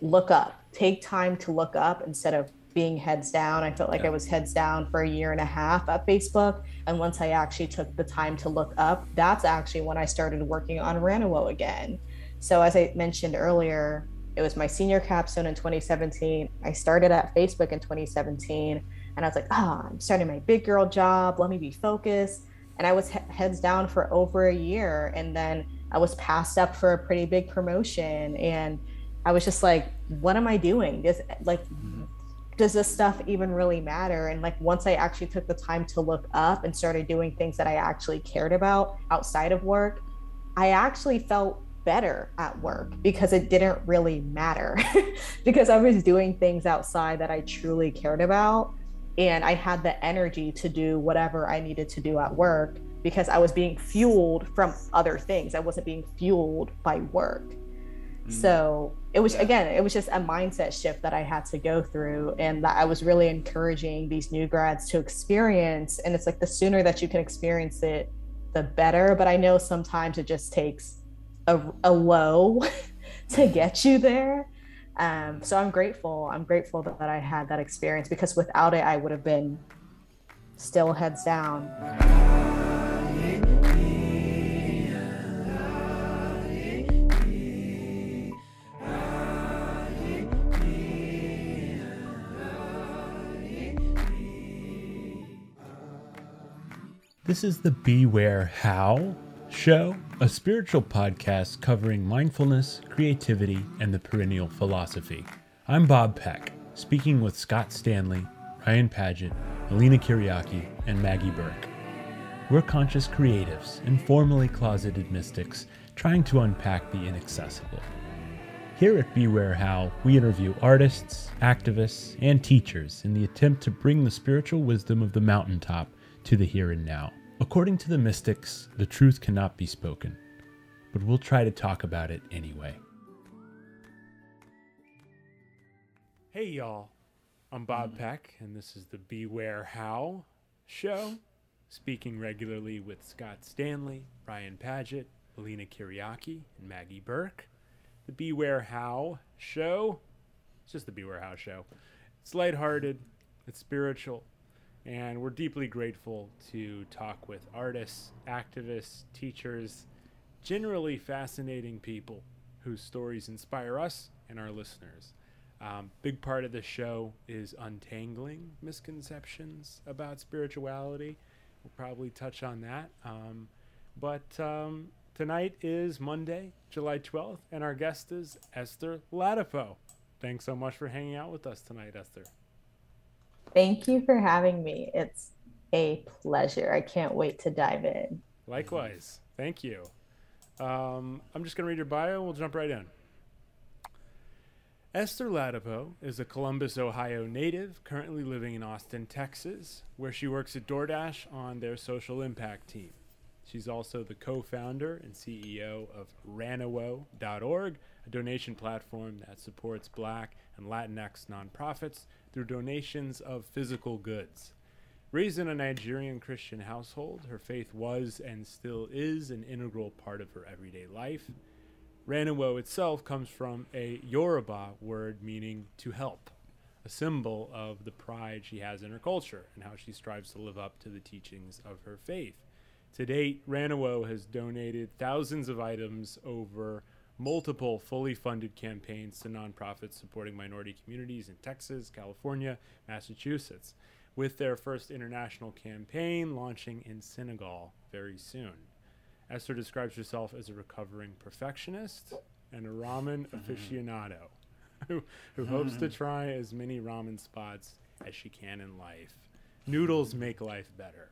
look up, take time to look up instead of being heads down. I felt like I Yeah. was heads down for a year and a half at Facebook. And once I actually took the time to look up, that's actually when I started working on Ranawo again. So, as I mentioned earlier, it was my senior capstone in 2017. I started at Facebook in 2017, and I was like, I'm starting my big girl job. Let me be focused. And I was heads down for over a year. And then I was passed up for a pretty big promotion. And I was just like, what am I doing? Does this stuff even really matter? And like once I actually took the time to look up and started doing things that I actually cared about outside of work, I actually felt better at work because it didn't really matter because I was doing things outside that I truly cared about. And I had the energy to do whatever I needed to do at work because I was being fueled from other things. I wasn't being fueled by work. Mm. So it was, Yeah. again, it was just a mindset shift that I had to go through, and that I was really encouraging these new grads to experience. And it's like the sooner that you can experience it, the better. But I know sometimes it just takes a low to get you there. So I'm grateful. I'm grateful that I had that experience because without it, I would have been still heads down. This is the Beware How show, a spiritual podcast covering mindfulness, creativity, and the perennial philosophy. I'm Bob Peck, speaking with Scott Stanley, Ryan Paget, Alina Kiriaki, and Maggie Burke. We're conscious creatives and formerly closeted mystics trying to unpack the inaccessible. Here at Beware How, we interview artists, activists, and teachers in the attempt to bring the spiritual wisdom of the mountaintop to the here and now. According to the mystics, the truth cannot be spoken, but we'll try to talk about it anyway. Hey y'all, I'm Bob Peck, and this is the Beware How show, speaking regularly with Scott Stanley, Ryan Paget, Alina Kiriaki, and Maggie Burke. The Beware How show, it's just the Beware How show. It's lighthearted, it's spiritual, and we're deeply grateful to talk with artists, activists, teachers, generally fascinating people whose stories inspire us and our listeners. Big part of the show is untangling misconceptions about spirituality. We'll probably touch on that. But tonight is Monday, July 12th, and our guest is Esther Ladapo. Thanks so much for hanging out with us tonight, Esther. Thank you for having me. It's a pleasure. I can't wait to dive in. Likewise. Thank you. I'm just going to read your bio and we'll jump right in. Esther Ladapo is a Columbus, Ohio native, currently living in Austin, Texas, where she works at DoorDash on their social impact team. She's also the co-founder and CEO of Ranawo.org, a donation platform that supports Black and Latinx nonprofits through donations of physical goods. Raised in a Nigerian Christian household, her faith was and still is an integral part of her everyday life. Ranawo itself comes from a Yoruba word meaning to help, a symbol of the pride she has in her culture and how she strives to live up to the teachings of her faith. To date, Ranawo has donated thousands of items over multiple fully funded campaigns to nonprofits supporting minority communities in Texas, California, Massachusetts, with their first international campaign launching in Senegal very soon. Esther describes herself as a recovering perfectionist and a ramen aficionado who hopes to try as many ramen spots as she can in life. Noodles make life better.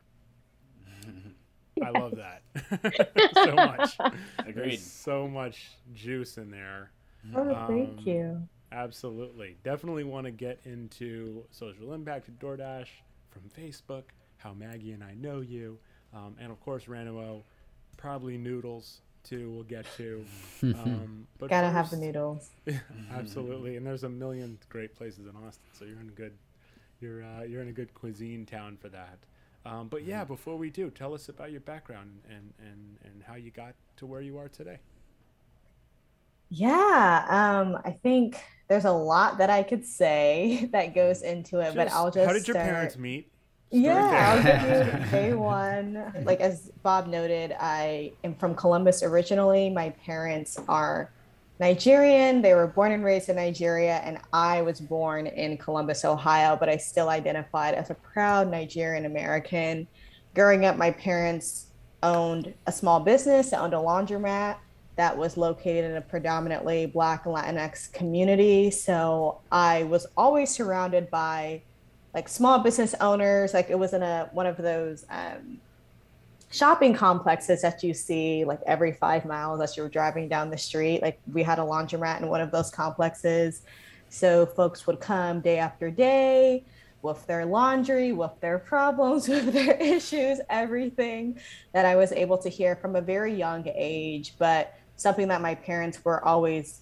I love that so much. Agreed. There's so much juice in there. Oh, thank you. Absolutely. Definitely want to get into social impact at DoorDash from Facebook, how Maggie and I know you, and of course, Ranawo, probably noodles too, we'll get to. But Gotta have the first, noodles. absolutely. And there's a million great places in Austin, so you're in a good cuisine town for that. But yeah, before we do, tell us about your background and how you got to where you are today. Yeah, I think there's a lot that I could say that goes into it, but I'll Just how just did your parents start. meet? Start Yeah, I'll give there. you day one. Like as Bob noted, I am from Columbus originally. My parents are Nigerian. They were born and raised in Nigeria, and I was born in Columbus, Ohio, but I still identified as a proud Nigerian American. Growing up, my parents owned a small business, owned a laundromat that was located in a predominantly Black and Latinx community. So I was always surrounded by like small business owners. Like it was in a one of those shopping complexes that you see like every 5 miles as you're driving down the street. Like we had a laundromat in one of those complexes. So folks would come day after day with their laundry, with their problems, with their issues, everything that I was able to hear from a very young age. But something that my parents were always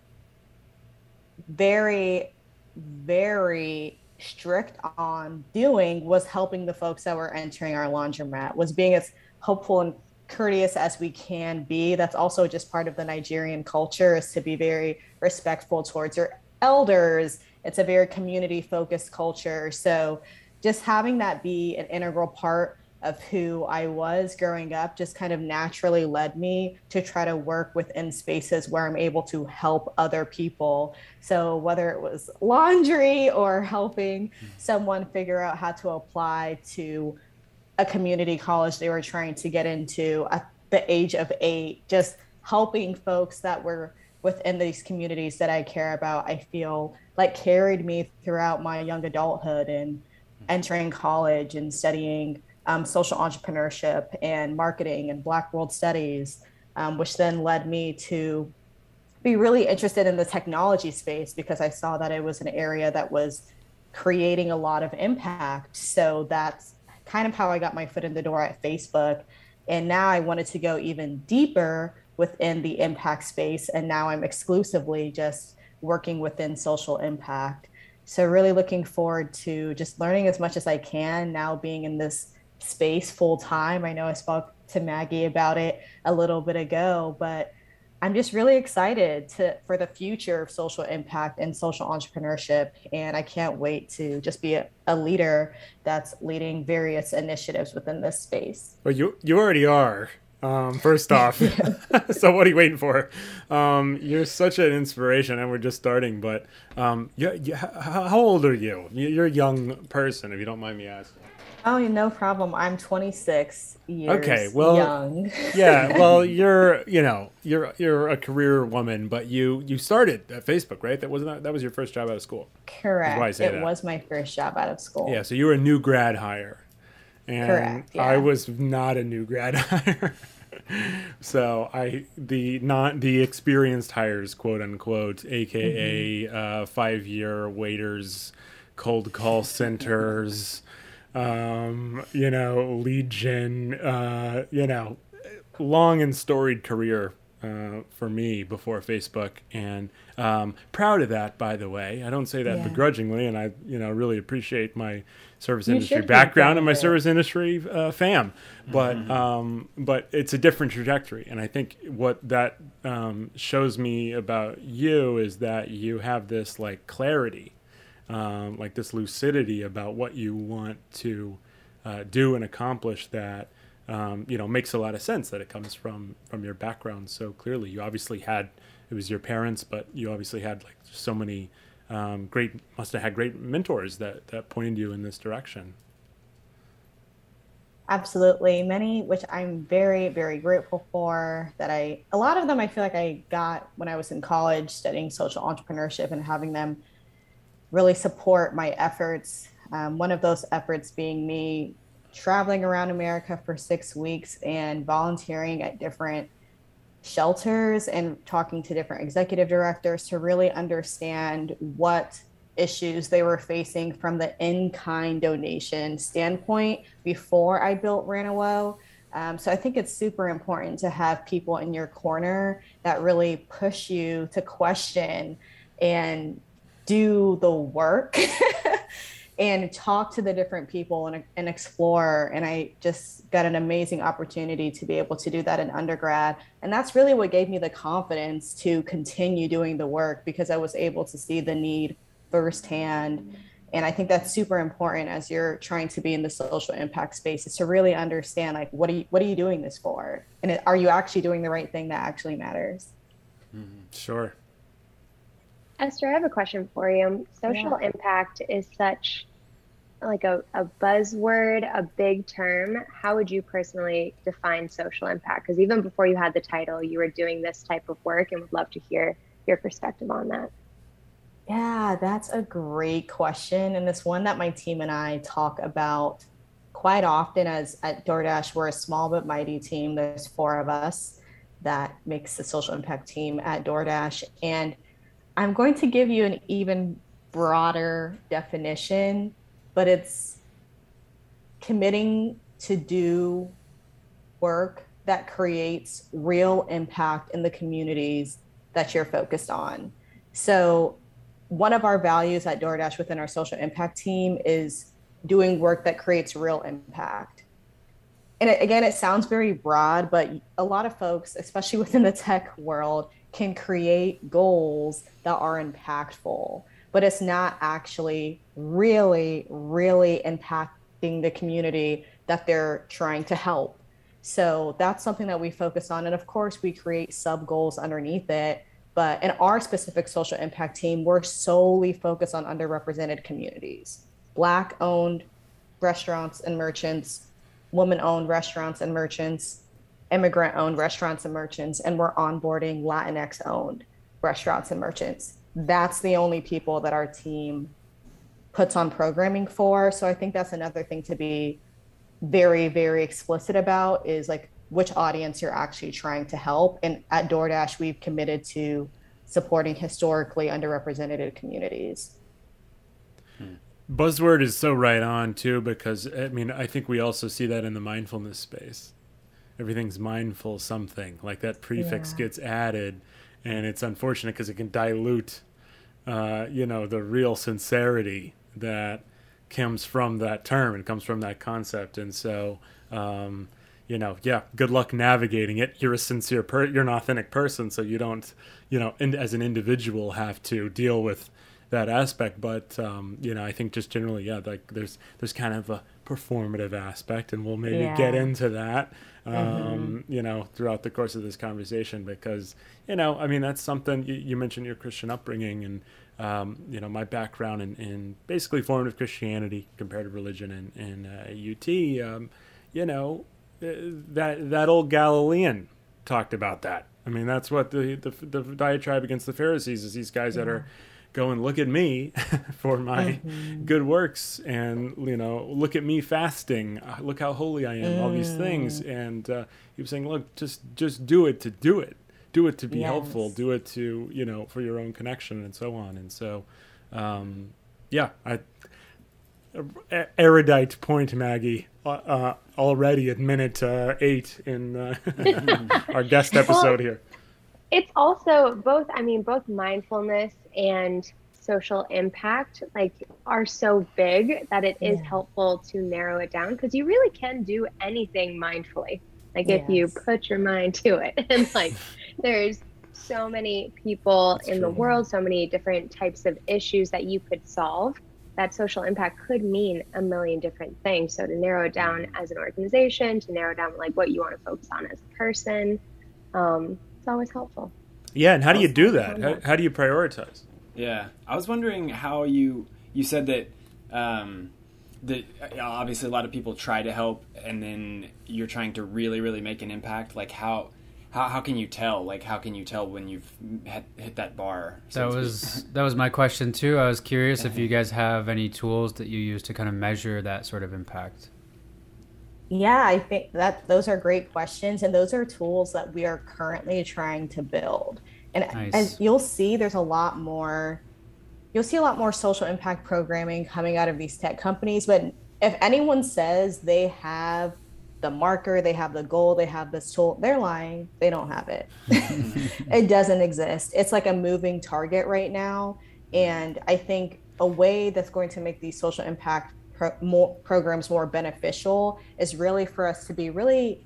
very, very strict on doing was helping the folks that were entering our laundromat, was being as hopeful and courteous as we can be. That's also just part of the Nigerian culture, is to be very respectful towards your elders. It's a very community focused culture. So just having that be an integral part of who I was growing up just kind of naturally led me to try to work within spaces where I'm able to help other people. So whether it was laundry or helping someone figure out how to apply to a community college they were trying to get into at the age of 8, just helping folks that were within these communities that I care about, I feel like carried me throughout my young adulthood and entering college and studying social entrepreneurship and marketing and Black World Studies, which then led me to be really interested in the technology space because I saw that it was an area that was creating a lot of impact. So that's kind of how I got my foot in the door at Facebook. And now I wanted to go even deeper within the impact space. And now I'm exclusively just working within social impact. So, really looking forward to just learning as much as I can now being in this space full time. I know I spoke to Maggie about it a little bit ago, but I'm just really excited to for the future of social impact and social entrepreneurship. And I can't wait to just be a leader that's leading various initiatives within this space. Well, you already are. First off, Yeah. so what are you waiting for? You're such an inspiration, and we're just starting. But how old are you? You're a young person, if you don't mind me asking. Oh, no problem. I'm 26 Okay, years well, young. yeah, well, you're a career woman, but you started at Facebook, right? That was your first job out of school. Is why I Correct. say It that. was my first job out of Yeah, school. so you were a new grad hire, and Correct. I Yeah. was not a new grad hire. So I the not the experienced hires, quote unquote, Hmm. aka 5 year waiters, cold call centers, lead gen, long and storied career for me before Facebook, and proud of that. By the way, I don't say that Yeah. begrudgingly, and I really appreciate my service You industry should be background proud and of my it. service industry fam, but it's a different trajectory, and I think what that shows me about you is that you have this like clarity, like this lucidity about what you want to do and accomplish that makes a lot of sense that it comes from your background so clearly. You obviously had it was your parents, but you obviously had like so many great must have had great mentors that pointed you in this direction. Absolutely. Many, which I'm very, very grateful for, that a lot of them I feel like I got when I was in college studying social entrepreneurship and having them really support my efforts. One of those efforts being me traveling around America for 6 weeks and volunteering at different shelters and talking to different executive directors to really understand what issues they were facing from the in-kind donation standpoint before I built Ranawo. So I think it's super important to have people in your corner that really push you to question and do the work and talk to the different people and explore. And I just got an amazing opportunity to be able to do that in undergrad. And that's really what gave me the confidence to continue doing the work, because I was able to see the need firsthand. And I think that's super important as you're trying to be in the social impact space, is to really understand, like, what are you doing this for? And are you actually doing the right thing that actually matters? Sure. Esther, I have a question for you. Social impact is such like a buzzword, a big term. How would you personally define social impact? Because even before you had the title, you were doing this type of work, and would love to hear your perspective on that. Yeah, that's a great question. And it's one that my team and I talk about quite often. As at DoorDash, we're a small but mighty team. There's four of us that makes the social impact team at DoorDash. And I'm going to give you an even broader definition, but it's committing to do work that creates real impact in the communities that you're focused on. So, one of our values at DoorDash within our social impact team is doing work that creates real impact. And again, it sounds very broad, but a lot of folks, especially within the tech world, can create goals that are impactful, but it's not actually really, really impacting the community that they're trying to help. So that's something that we focus on. And of course, we create sub goals underneath it. But in our specific social impact team, we're solely focused on underrepresented communities, Black owned restaurants and merchants, woman owned restaurants and merchants, immigrant owned restaurants and merchants, and we're onboarding Latinx owned restaurants and merchants. That's the only people that our team puts on programming for. So I think that's another thing to be very, very explicit about, is like which audience you're actually trying to help. And at DoorDash, we've committed to supporting historically underrepresented communities. Buzzword is so right on too, because I mean, I think we also see that in the mindfulness space. Everything's mindful something, like that prefix gets added, and it's unfortunate because it can dilute, the real sincerity that comes from that term and comes from that concept. And so, good luck navigating it. You're a sincere you're an authentic person, so you don't, as an individual have to deal with that aspect. But, I think just generally, like there's kind of a performative aspect, and we'll maybe get into that, throughout the course of this conversation, because, that's something you mentioned, your Christian upbringing, and, my background in basically formative Christianity, comparative religion in UT, that old Galilean talked about that. I mean, that's what the diatribe against the Pharisees is, these guys that are going, look at me for my good works, and, look at me fasting, look how holy I am, all these things. And he was saying, look, just do it to do it. Do it to be helpful. Do it to, for your own connection, and so on. And so, erudite point, Maggie, already at minute 8 in our guest episode here. It's also both mindfulness and social impact are so big that it is helpful to narrow it down, because you really can do anything mindfully. If you put your mind to it. And there's so many people in the world, so many different types of issues that you could solve, that social impact could mean a million different things. So to narrow it down as an organization, to narrow down what you want to focus on as a person, it's always helpful. Yeah, and how do you do that? How do you prioritize? Yeah, I was wondering how you said that that obviously a lot of people try to help, and then you're trying to really, really make an impact. How can you tell? How can you tell when you've hit that bar? That was my question too. I was curious if you guys have any tools that you use to kind of measure that sort of impact. Yeah, I think that those are great questions, and those are tools that we are currently trying to build. And as you'll see, there's a lot more. You'll see a lot more social impact programming coming out of these tech companies. But if anyone says they have the marker, they have the goal, they have this tool, they're lying. They don't have it. It doesn't exist. It's like a moving target right now. And I think a way that's going to make these social impact programs more beneficial is really for us to be really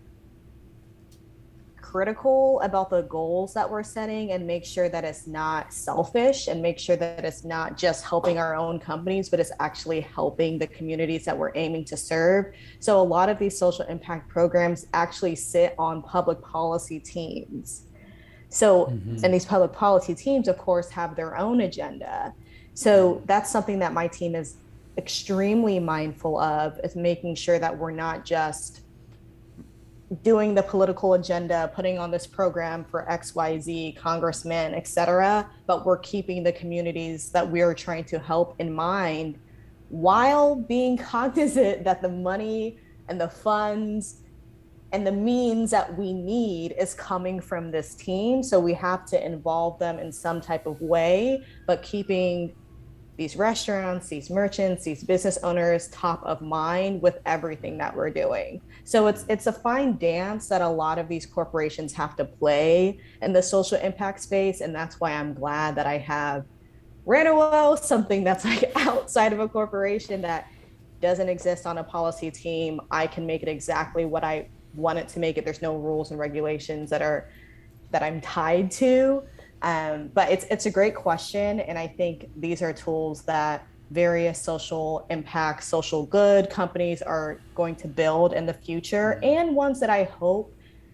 critical about the goals that we're setting and make sure that it's not selfish and make sure that it's not just helping our own companies, but it's actually helping the communities that we're aiming to serve. So a lot of these social impact programs actually sit on public policy teams. So, and these public policy teams, of course, have their own agenda. So that's something that my team is extremely mindful of, is making sure that we're not just doing the political agenda, putting on this program for XYZ congressmen, et cetera, but we're keeping the communities that we're trying to help in mind while being cognizant that the money and the funds and the means that we need is coming from this team. So we have to involve them in some type of way, but keeping these restaurants, these merchants, these business owners top of mind with everything that we're doing. So it's a fine dance that a lot of these corporations have to play in the social impact space. And that's why I'm glad that I have Ranawo, something that's like outside of a corporation that doesn't exist on a policy team. I can make it exactly what I want it to make it. There's no rules and regulations that I'm tied to. But it's a great question. And I think these are tools that various social impact, social good companies are going to build in the future, and ones that I hope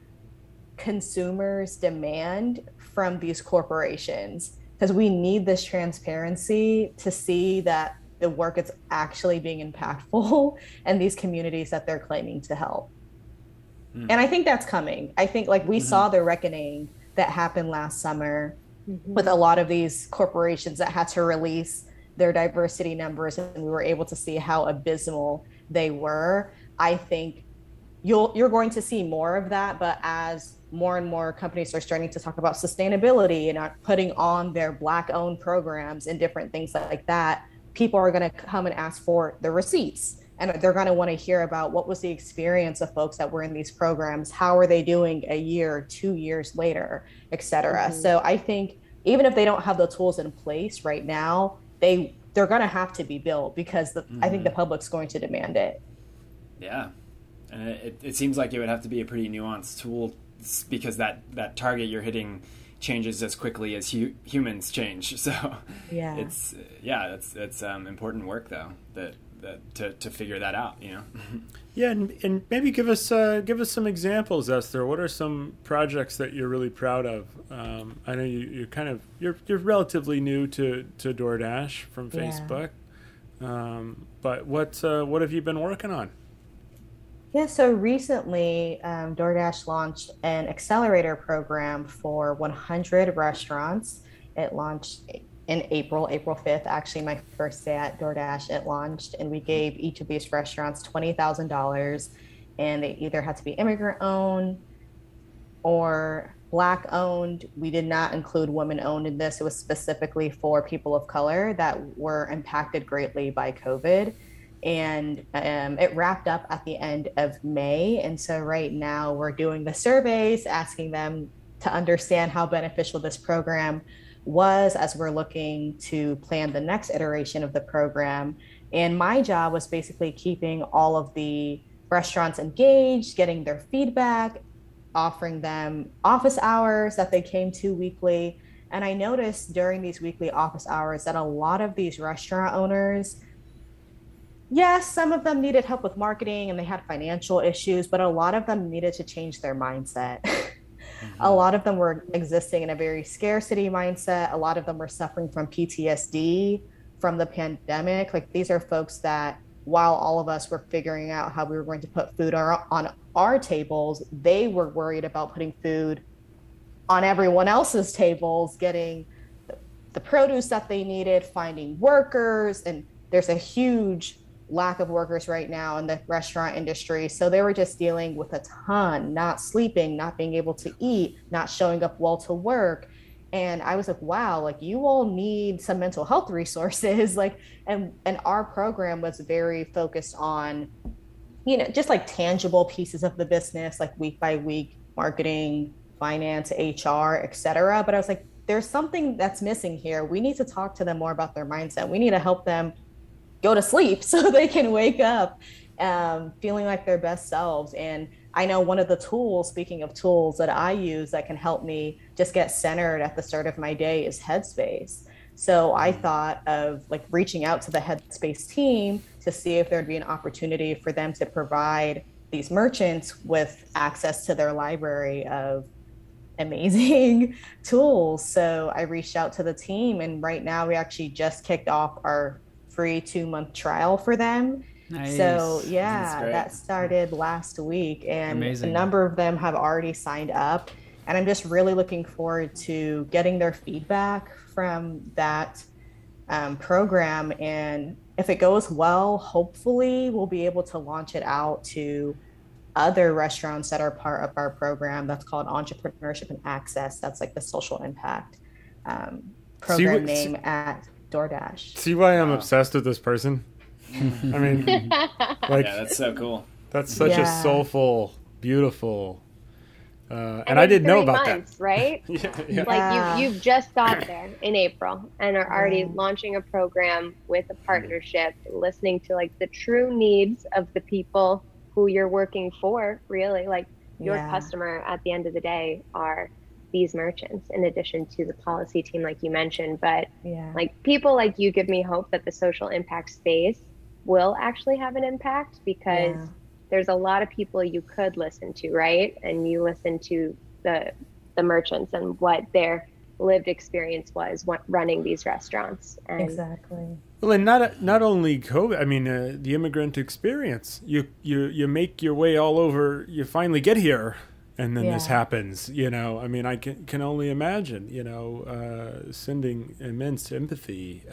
consumers demand from these corporations, because we need this transparency to see that the work is actually being impactful in these communities that they're claiming to help. And I think that's coming. I think like we saw the reckoning that happened last summer with a lot of these corporations that had to release their diversity numbers, and we were able to see how abysmal they were. I think you're going to see more of that, but as more and more companies are starting to talk about sustainability and are putting on their Black-owned programs and different things like that, people are going to come and ask for the receipts. And they're going to want to hear about what was the experience of folks that were in these programs, how are they doing a year, 2 years later, et cetera. So I think even if they don't have the tools in place right now, they're going to have to be built, because I think the public's going to demand it. Yeah. And it seems like it would have to be a pretty nuanced tool, because that target you're hitting changes as quickly as humans change. So yeah, it's important work though, that to figure that out, you know. Yeah, and maybe give us some examples, Esther. What are some projects that you're really proud of? I know you're relatively new to DoorDash from Facebook, but what have you been working on? Yeah, so recently DoorDash launched an accelerator program for 100 restaurants. It launched in April 5th, actually my first day at DoorDash, it launched, and we gave each of these restaurants $20,000, and they either had to be immigrant owned or Black owned. We did not include women owned in this. It was specifically for people of color that were impacted greatly by COVID. And it wrapped up at the end of May. And so right now we're doing the surveys, asking them to understand how beneficial this program was as we're looking to plan the next iteration of the program. And my job was basically keeping all of the restaurants engaged, getting their feedback, offering them office hours that they came to weekly. And I noticed during these weekly office hours that a lot of these restaurant owners, yes, some of them needed help with marketing and they had financial issues, but a lot of them needed to change their mindset. A lot of them were existing in a very scarcity mindset. A lot of them were suffering from PTSD from the pandemic. Like, these are folks that, while all of us were figuring out how we were going to put food on our tables, they were worried about putting food on everyone else's tables, getting the produce that they needed, finding workers. And there's a huge lack of workers right now in the restaurant industry. So they were just dealing with a ton, not sleeping, not being able to eat, not showing up well to work. And I was like, wow, like, you all need some mental health resources. Like, and our program was very focused on, you know, just like tangible pieces of the business, like week by week marketing, finance, HR, et cetera. But I was like, there's something that's missing here. We need to talk to them more about their mindset. We need to help them go to sleep so they can wake up feeling like their best selves. And I know one of the tools, speaking of tools that I use that can help me just get centered at the start of my day, is Headspace. So I thought of like reaching out to the Headspace team to see if there'd be an opportunity for them to provide these merchants with access to their library of amazing tools. So I reached out to the team, and right now we actually just kicked off our free 2-month trial for them. Nice. So yeah, that started last week, and Amazing. a number of them have already signed up. And I'm just really looking forward to getting their feedback from that program. And if it goes well, hopefully we'll be able to launch it out to other restaurants that are part of our program. That's called Entrepreneurship and Access. That's like the social impact program name at DoorDash. See why I'm obsessed with this person? I mean, like, yeah, that's so cool. That's such a soulful, beautiful, and I didn't know about months, that. Right? Yeah. Like you've just got there in April and are already launching a program with a partnership, listening to like the true needs of the people who you're working for. Really, like your customer at the end of the day are these merchants, in addition to the policy team, like you mentioned. But like people like you give me hope that the social impact space will actually have an impact, because there's a lot of people you could listen to, right? And you listen to the merchants and what their lived experience was running these restaurants. And exactly. Well, and not only COVID. I mean, the immigrant experience. You make your way all over. You finally get here, and then this happens. You know, I mean, I can only imagine. You know, sending immense empathy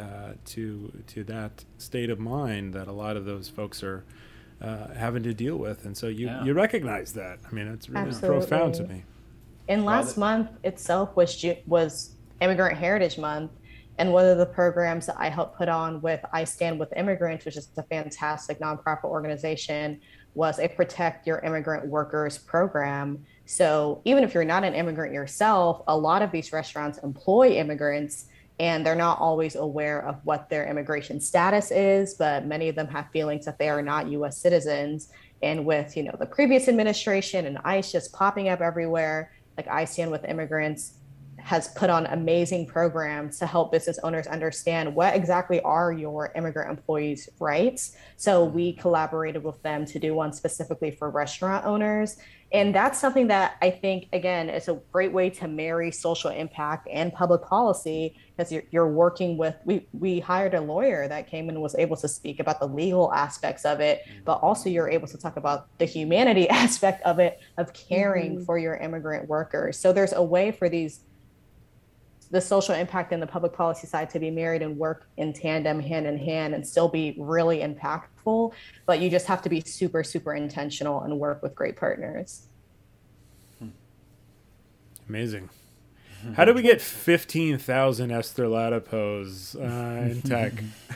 to that state of mind that a lot of those folks are having to deal with, and so you recognize that. I mean, it's really profound to me. And last month itself was Immigrant Heritage Month, and one of the programs that I helped put on with I Stand with Immigrants, which is a fantastic nonprofit organization, was a Protect Your Immigrant Workers program. So even if you're not an immigrant yourself, a lot of these restaurants employ immigrants, and they're not always aware of what their immigration status is, but many of them have feelings that they are not U.S. citizens. And with, you know, the previous administration and ICE just popping up everywhere, like I Stand with Immigrants has put on amazing programs to help business owners understand what exactly are your immigrant employees' rights. So we collaborated with them to do one specifically for restaurant owners. And that's something that I think, again, is a great way to marry social impact and public policy, because you're working with, we hired a lawyer that came and was able to speak about the legal aspects of it, but also you're able to talk about the humanity aspect of it, of caring for your immigrant workers. So there's a way for the social impact and the public policy side to be married and work in tandem, hand in hand, and still be really impactful. But you just have to be super, super intentional and work with great partners. Amazing. How do we get 15,000 Esther Latipos in tech?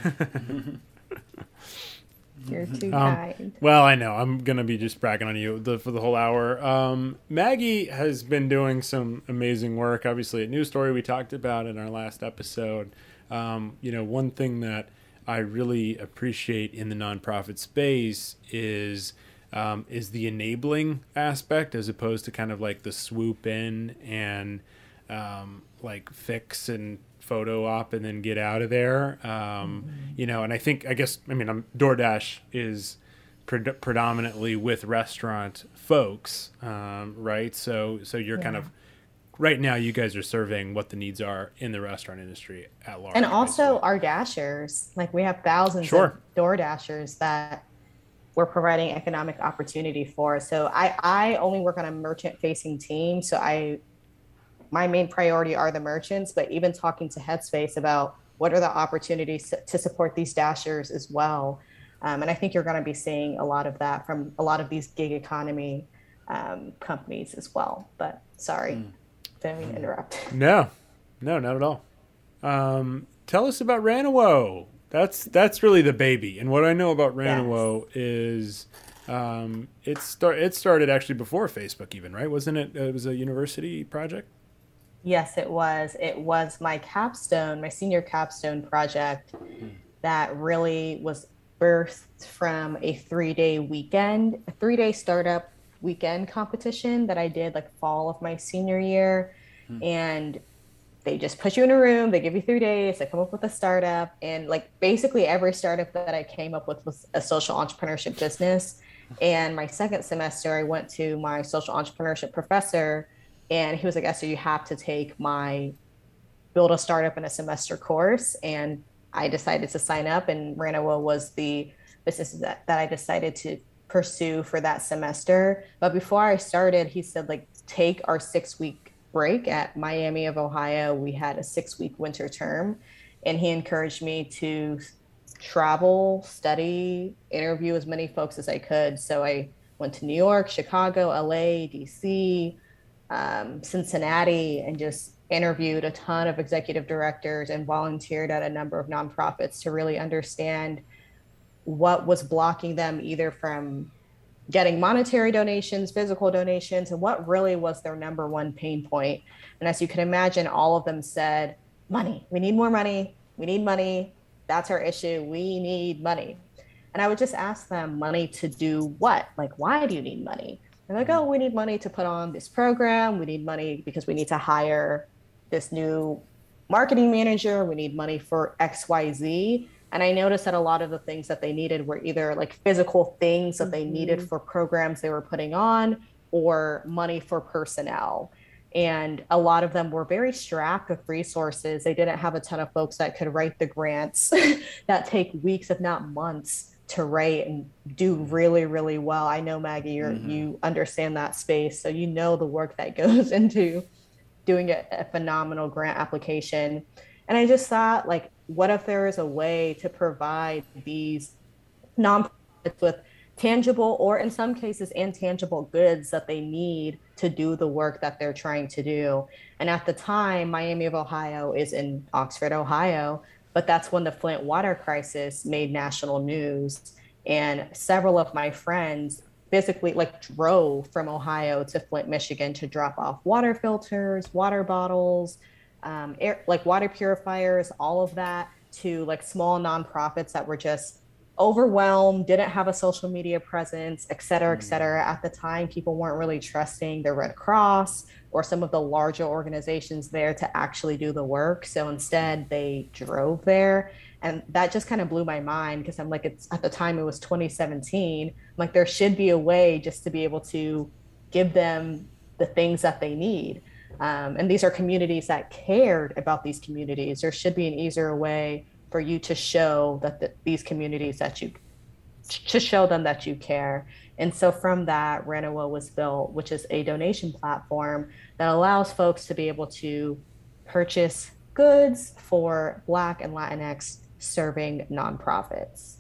You're too kind. Well, I know. I'm going to be just bragging on you for the whole hour. Maggie has been doing some amazing work, obviously, at News Story. We talked about in our last episode. You know, one thing that I really appreciate in the nonprofit space is the enabling aspect, as opposed to kind of like the swoop in and like fix and photo op and then get out of there. You know, and I mean, DoorDash is predominantly with restaurant folks, right? So you're kind of, right now you guys are serving what the needs are in the restaurant industry at large. And also our Dashers, like we have thousands of Door Dashers that we're providing economic opportunity for. So I only work on a merchant facing team. So my main priority are the merchants, but even talking to Headspace about what are the opportunities to support these Dashers as well. And I think you're going to be seeing a lot of that from a lot of these gig economy companies as well. But sorry, didn't mean to interrupt. No, not at all. Tell us about Ranawo. That's really the baby. And what I know about Ranawo is it started actually before Facebook even, right? Wasn't it? It was a university project. Yes, it was. It was my capstone, my senior capstone project that really was birthed from a 3 day weekend, a 3 day startup weekend competition that I did like fall of my senior year. And they just put you in a room, they give you 3 days, they come up with a startup. And like basically every startup that I came up with was a social entrepreneurship business. And my second semester, I went to my social entrepreneurship professor, and he was like, Esther, you have to take my build a startup in a semester course. And I decided to sign up, and Ranawa was the business that I decided to pursue for that semester. But before I started, he said, like, take our 6 week break at Miami of Ohio. We had a 6 week winter term, and he encouraged me to travel, study, interview as many folks as I could. So I went to New York, Chicago, LA, DC, Cincinnati, and just interviewed a ton of executive directors and volunteered at a number of nonprofits to really understand what was blocking them either from getting monetary donations, physical donations, and what really was their number one pain point. And as you can imagine, all of them said, money, we need more money, we need money. That's our issue. We need money. And I would just ask them, money to do what? Like, why do you need money? And like, oh, we need money to put on this program. We need money because we need to hire this new marketing manager. We need money for XYZ. And I noticed that a lot of the things that they needed were either like physical things that they needed for programs they were putting on, or money for personnel. And a lot of them were very strapped with resources. They didn't have a ton of folks that could write the grants that take weeks, if not months, to write and do really, really well. I know, Maggie, you understand that space. So you know the work that goes into doing a phenomenal grant application. And I just thought, like, what if there is a way to provide these nonprofits with tangible, or in some cases intangible, goods that they need to do the work that they're trying to do? And at the time, Miami of Ohio is in Oxford, Ohio, but that's when the Flint water crisis made national news. And several of my friends physically like drove from Ohio to Flint, Michigan to drop off water filters, water bottles, like water purifiers, all of that, to like small nonprofits that were just overwhelmed, didn't have a social media presence, et cetera, et cetera. At the time, people weren't really trusting the Red Cross or some of the larger organizations there to actually do the work. So instead, they drove there. And that just kind of blew my mind, because I'm like, it's at the time it was 2017. I'm like, there should be a way just to be able to give them the things that they need. And these are communities that cared about these communities. There should be an easier way for you to show that these communities that you to show them that you care. And so from that, Ranawa was built, which is a donation platform that allows folks to be able to purchase goods for Black and Latinx serving nonprofits.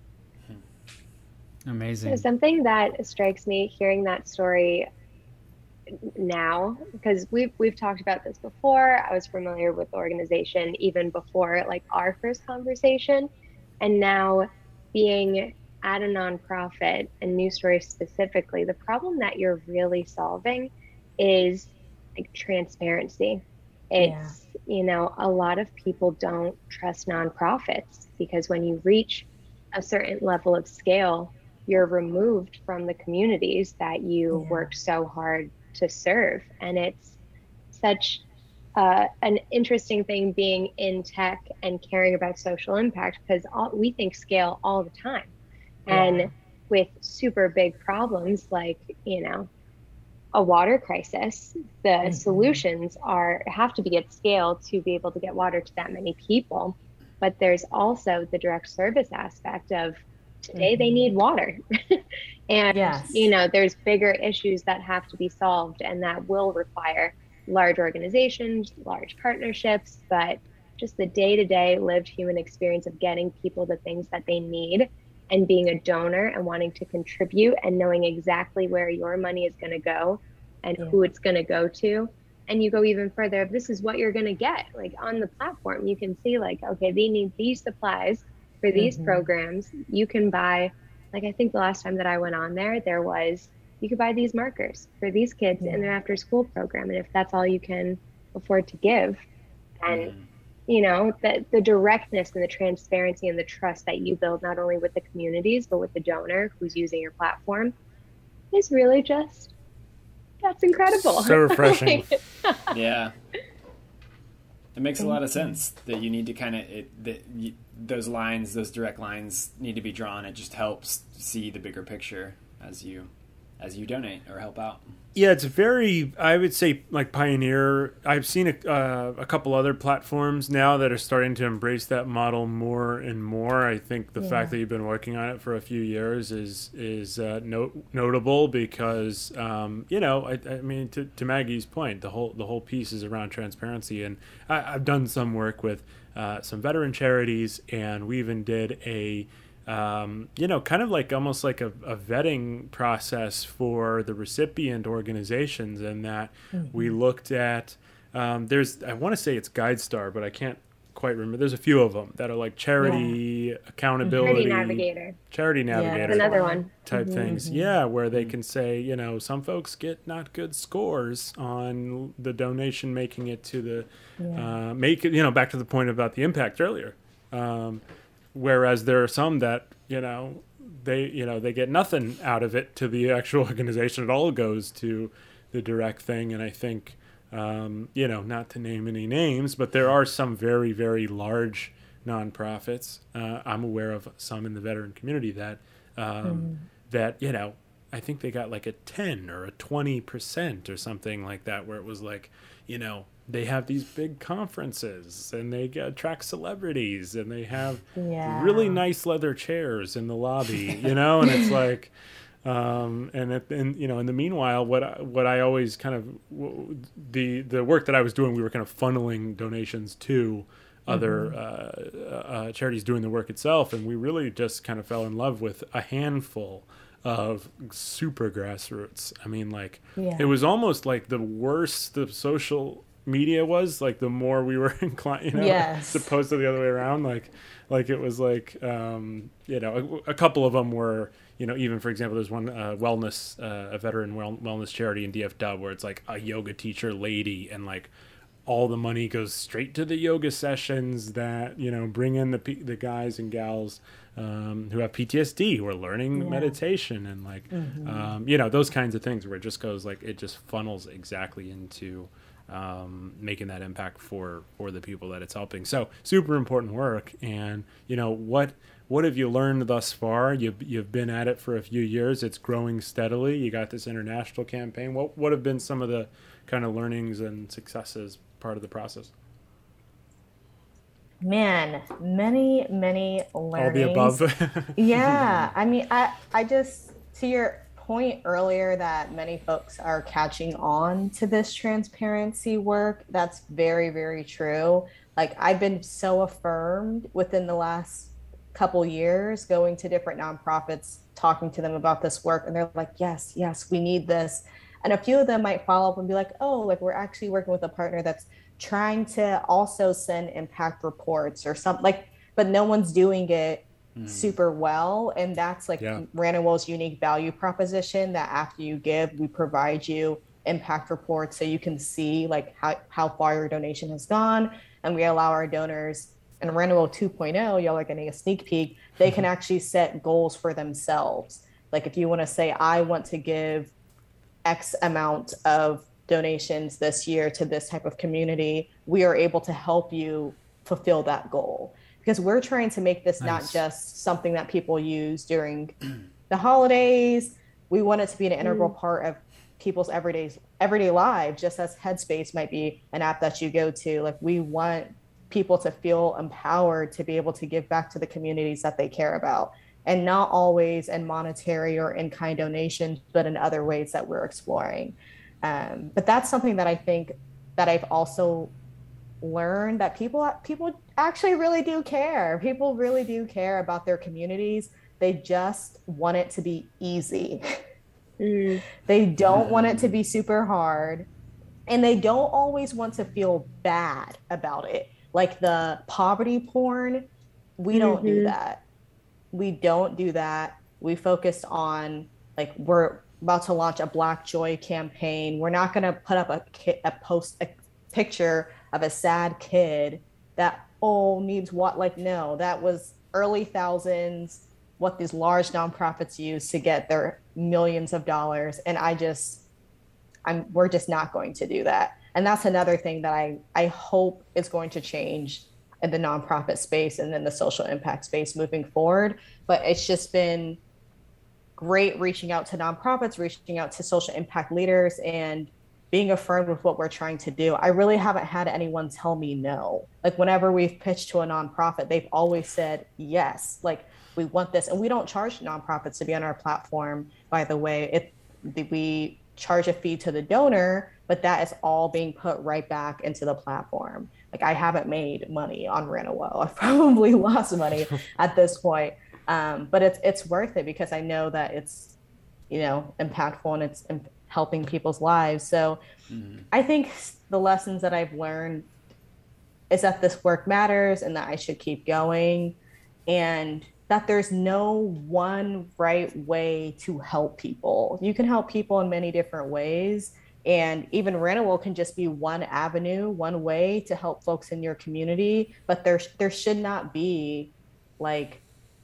Amazing. So something that strikes me hearing that story now, because we've talked about this before. I was familiar with the organization even before like our first conversation, and now being at a nonprofit and News Story specifically, the problem that you're really solving is like transparency. It's a lot of people don't trust nonprofits because when you reach a certain level of scale, you're removed from the communities that you worked so hard to serve. And it's such an interesting thing being in tech and caring about social impact, because we think scale all the time. And with super big problems like, a water crisis, the solutions have to be at scale to be able to get water to that many people. But there's also the direct service aspect of today they need water. And, there's bigger issues that have to be solved, and that will require large organizations, large partnerships, but just the day-to-day lived human experience of getting people the things that they need and being a donor and wanting to contribute and knowing exactly where your money is going to go and who it's going to go to. And you go even further, this is what you're going to get. Like on the platform, you can see like, okay, they need these supplies for these programs. You can buy, like I think the last time that I went on there was, you could buy these markers for these kids in their after school program. And if that's all you can afford to give. And you know, that the directness and the transparency and the trust that you build not only with the communities but with the donor who's using your platform is really just, that's incredible. So refreshing. Yeah. It makes a lot of sense that you need to kind of those lines, those direct lines need to be drawn. It just helps see the bigger picture as you donate or help out. Yeah, it's very, I would say, like Pioneer. I've seen a couple other platforms now that are starting to embrace that model more and more. I think the fact that you've been working on it for a few years is notable because, you know, I mean, to Maggie's point, the whole piece is around transparency. And I've done some work with some veteran charities, and we even did a you know, kind of like almost like a vetting process for the recipient organizations, and that we looked at, there's, I want to say it's GuideStar, but I can't quite remember. There's a few of them that are like charity accountability, charity navigator, another one type things. Yeah, where they can say, you know, some folks get not good scores on the donation making it to the, make it, you know, back to the point about the impact earlier. Whereas there are some that, you know, they get nothing out of it to the actual organization. It all goes to the direct thing. And I think, you know, not to name any names, but there are some very, very large nonprofits. I'm aware of some in the veteran community that, that, you know, I think they got like a 10 or a 20% or something like that, where it was like, you know, they have these big conferences and they attract celebrities and they have really nice leather chairs in the lobby, you know, and it's like, and you know, in the meanwhile, what I always kind of, the work that I was doing, we were kind of funneling donations to other charities doing the work itself. And we really just kind of fell in love with a handful of super grassroots. I mean, like, it was almost like the worse the social media was, like the more we were inclined, you know, as opposed to the other way around. Like it was like, you know, a couple of them were, you know, even for example, there's one wellness, a veteran wellness charity in DFW where it's like a yoga teacher lady, and like all the money goes straight to the yoga sessions that, you know, bring in the guys and gals who have PTSD, who are learning meditation, and like, you know, those kinds of things where it just goes like, it just funnels exactly into making that impact for the people that it's helping. So super important work. And, you know, what have you learned thus far? You've been at it for a few years. It's growing steadily. You got this international campaign. What have been some of the kind of learnings and successes part of the process? Man, many learnings. All the above. Yeah. I mean, I just, to your point earlier that many folks are catching on to this transparency work, that's very, very true. Like, I've been so affirmed within the last couple years going to different nonprofits, talking to them about this work, and they're like, yes, we need this. And a few of them might follow up and be like, oh, like, we're actually working with a partner that's trying to also send impact reports or something, like, but no one's doing it super well. And that's like Ranowell's unique value proposition, that after you give, we provide you impact reports so you can see like how far your donation has gone. And we allow our donors, and Ranowell 2.0, y'all are getting a sneak peek, they can actually set goals for themselves. Like, if you want to say, I want to give X amount of donations this year to this type of community, we are able to help you fulfill that goal. Because we're trying to make this not just something that people use during the holidays. We want it to be an integral part of people's everyday lives, just as Headspace might be an app that you go to. Like, we want people to feel empowered to be able to give back to the communities that they care about, and not always in monetary or in-kind donations, but in other ways that we're exploring. But that's something that I think that I've also learned, that people actually really do care. People really do care about their communities. They just want it to be easy. They don't want it to be super hard. And they don't always want to feel bad about it. Like the poverty porn, we don't do that. We don't do that. We focus on, like, we're about to launch a Black Joy campaign. We're not going to put up a picture of a sad kid that, oh, needs what, like, no, that was early thousands, what these large nonprofits use to get their millions of dollars. And we're just not going to do that. And that's another thing that I hope is going to change in the nonprofit space and then the social impact space moving forward. But it's just been great reaching out to nonprofits, reaching out to social impact leaders, and being affirmed with what we're trying to do. I really haven't had anyone tell me no. Like whenever we've pitched to a nonprofit, they've always said yes. Like, we want this. And we don't charge nonprofits to be on our platform, by the way. We charge a fee to the donor, but that is all being put right back into the platform. Like, I haven't made money on Rent-A-Well. I've probably lost money at this point. But it's worth it because I know that it's, impactful and it's helping people's lives. So I think the lessons that I've learned is that this work matters and that I should keep going, and that there's no one right way to help people. You can help people in many different ways. And even Rent-A-Well can just be one avenue, one way to help folks in your community. But there should not be like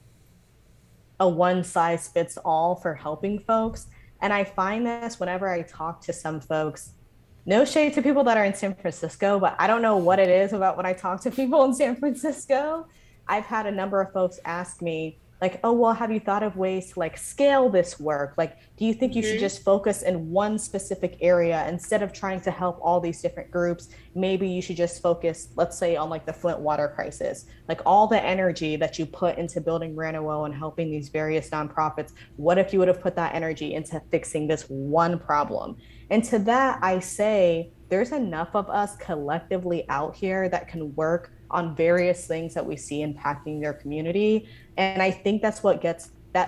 a one size fits all for helping folks. And I find this whenever I talk to some folks, no shade to people that are in San Francisco, but I don't know what it is about when I talk to people in San Francisco. I've had a number of folks ask me, like, oh, well, have you thought of ways to like scale this work? Like, do you think you should just focus in one specific area instead of trying to help all these different groups? Maybe you should just focus, let's say, on like the Flint water crisis, like all the energy that you put into building Rent-A-Well and helping these various nonprofits. What if you would have put that energy into fixing this one problem? And to that, I say, there's enough of us collectively out here that can work on various things that we see impacting their community. And I think that's what gets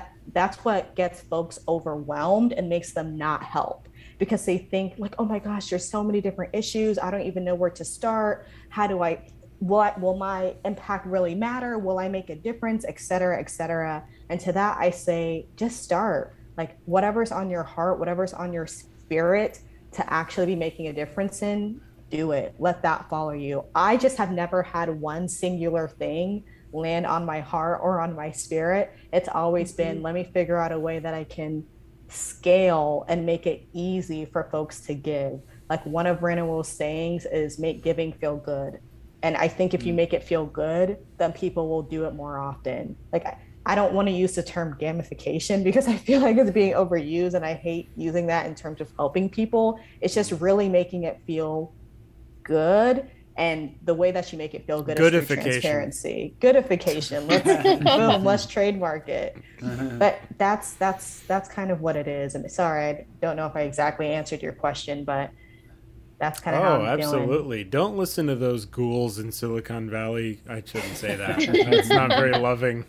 folks overwhelmed and makes them not help, because they think like, oh my gosh, there's so many different issues. I don't even know where to start. How do will my impact really matter? Will I make a difference, et cetera, et cetera. And to that, I say, just start. Like whatever's on your heart, whatever's on your spirit to actually be making a difference in, do it. Let that follow you. I just have never had one singular thing land on my heart or on my spirit. It's always been, let me figure out a way that I can scale and make it easy for folks to give. Like one of Rent-A-Well's sayings is make giving feel good. And I think if you make it feel good, then people will do it more often. Like I don't want to use the term gamification because I feel like it's being overused and I hate using that in terms of helping people. It's just really making it feel good, and the way that you make it feel good is through transparency. Goodification. Let's trademark it. But that's kind of what it is. And sorry, I don't know if I exactly answered your question, but that's kind of how I'm absolutely feeling. Don't listen to those ghouls in Silicon Valley. I shouldn't say that. That's not very loving.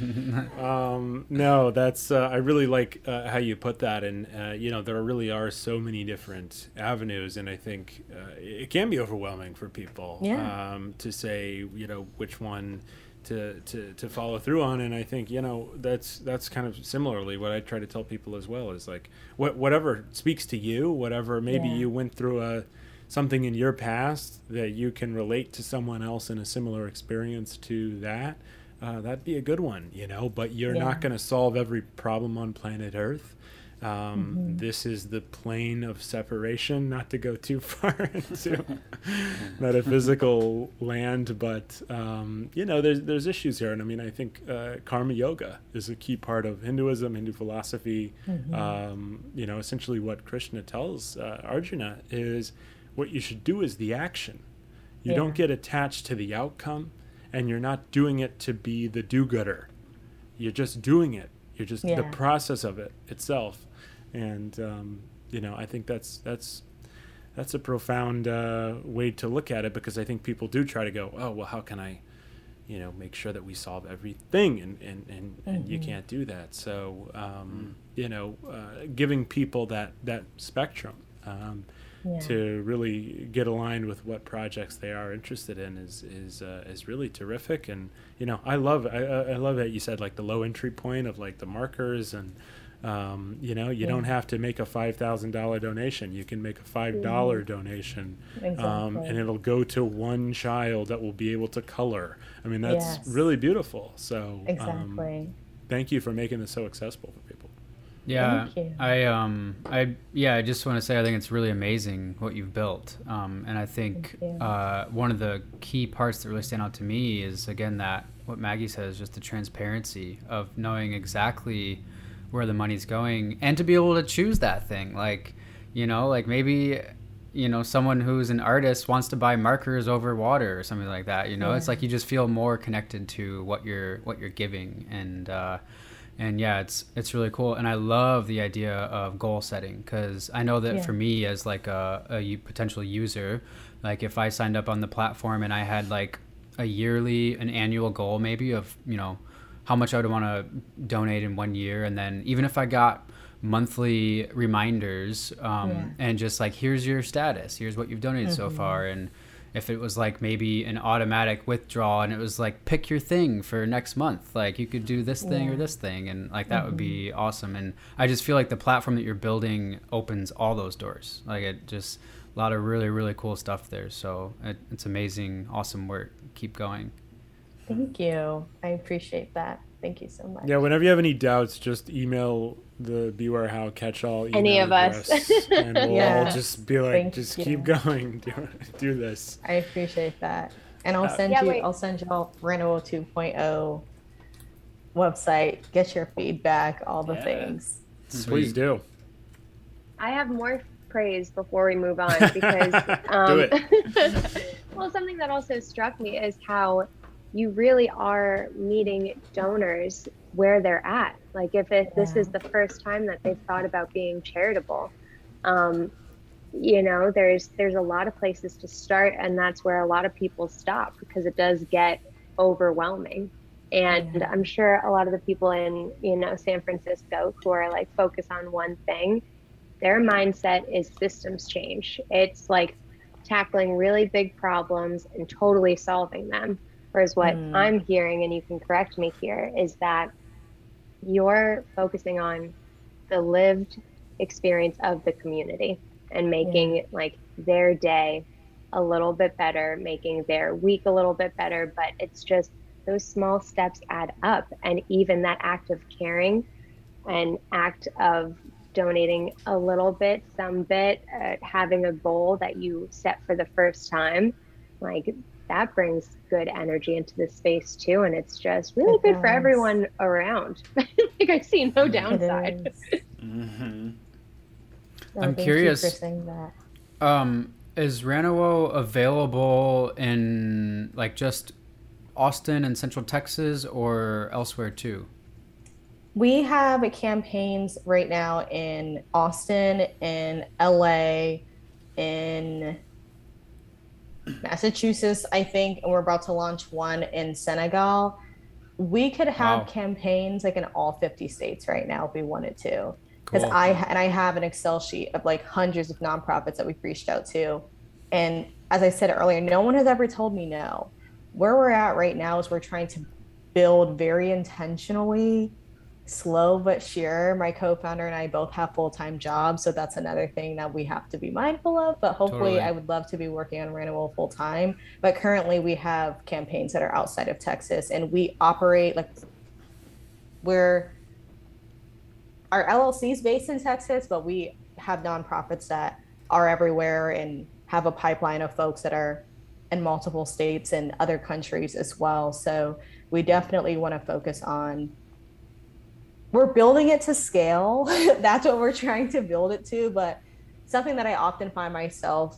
No, that's I really like how you put that. And there really are so many different avenues, and I think it can be overwhelming for people to say which one to follow through on. And I think that's kind of similarly what I try to tell people as well, is like whatever speaks to you, whatever maybe you went through something in your past that you can relate to someone else in a similar experience to that, that'd be a good one, but you're not going to solve every problem on planet Earth. This is the plane of separation, not to go too far into metaphysical land, but there's issues here. And I mean, I think karma yoga is a key part of Hinduism, Hindu philosophy. Essentially what Krishna tells Arjuna is what you should do is the action. You don't get attached to the outcome, and you're not doing it to be the do-gooder. You're just doing it. You're just the process of it itself. And I think that's a profound way to look at it, because I think people do try to go, oh well, how can I make sure that we solve everything, and you can't do that. So giving people that spectrum to really get aligned with what projects they are interested in is really terrific. And I love that you said like the low entry point of like the markers and You don't have to make a $5,000 donation. You can make a $5 donation, Exactly. and it'll go to one child that will be able to color. I mean, that's really beautiful. So Exactly. thank you for making this so accessible for people. Yeah, Thank you. I just want to say I think it's really amazing what you've built, and I think Thank one of the key parts that really stand out to me is again that what Maggie says, just the transparency of knowing exactly where the money's going and to be able to choose that thing. Like maybe someone who's an artist wants to buy markers over water or something like that. It's like you just feel more connected to what you're giving, and yeah, it's really cool. And I love the idea of goal setting, because I know that for me as like a potential user, like if I signed up on the platform and I had like an annual goal maybe of, how much I would want to donate in 1 year. And then even if I got monthly reminders and just like, here's your status, here's what you've donated so far. And if it was like maybe an automatic withdrawal and it was like, pick your thing for next month, like you could do this thing or this thing. And like, that would be awesome. And I just feel like the platform that you're building opens all those doors. Like it just, a lot of really, really cool stuff there. So it's amazing, awesome work. Keep going. Thank you. I appreciate that. Thank you so much. Yeah, whenever you have any doubts, just email the Beware How catch-all email Any of address, us. and we'll all just be like, just you. keep going, do this. I appreciate that. And I'll send I'll send y'all Reno 2.0 website, get your feedback, all the things. Please do. I have more praise before we move on, because Do it. well, something that also struck me is how you really are meeting donors where they're at. Like if this is the first time that they've thought about being charitable, there's a lot of places to start, and that's where a lot of people stop, because it does get overwhelming. And I'm sure a lot of the people in, San Francisco who are like focused on one thing, their mindset is systems change. It's like tackling really big problems and totally solving them. Whereas what I'm hearing, and you can correct me here, is that you're focusing on the lived experience of the community and making like their day a little bit better, making their week a little bit better. But it's just those small steps add up. And even that act of caring, an act of donating a little bit, some bit, having a goal that you set for the first time, like that brings good energy into the space too. And it's just really good for everyone around. Like I see no downside. I'm curious, for saying that. Is Ranawo available in like just Austin and Central Texas or elsewhere too? We have campaigns right now in Austin, in LA, in Massachusetts, I think, and we're about to launch one in Senegal. We could have campaigns like in all 50 states right now if we wanted to. Because I have an Excel sheet of like hundreds of nonprofits that we've reached out to. And as I said earlier, no one has ever told me no. Where we're at right now is we're trying to build very intentionally, slow but sure. My co-founder and I both have full-time jobs, so that's another thing that we have to be mindful of. But hopefully, I would love to be working on Ranawo full-time. But currently, we have campaigns that are outside of Texas, and we operate like our LLC is based in Texas, but we have nonprofits that are everywhere and have a pipeline of folks that are in multiple states and other countries as well. So we definitely want to focus on, we're building it to scale. That's what we're trying to build it to. But something that I often find myself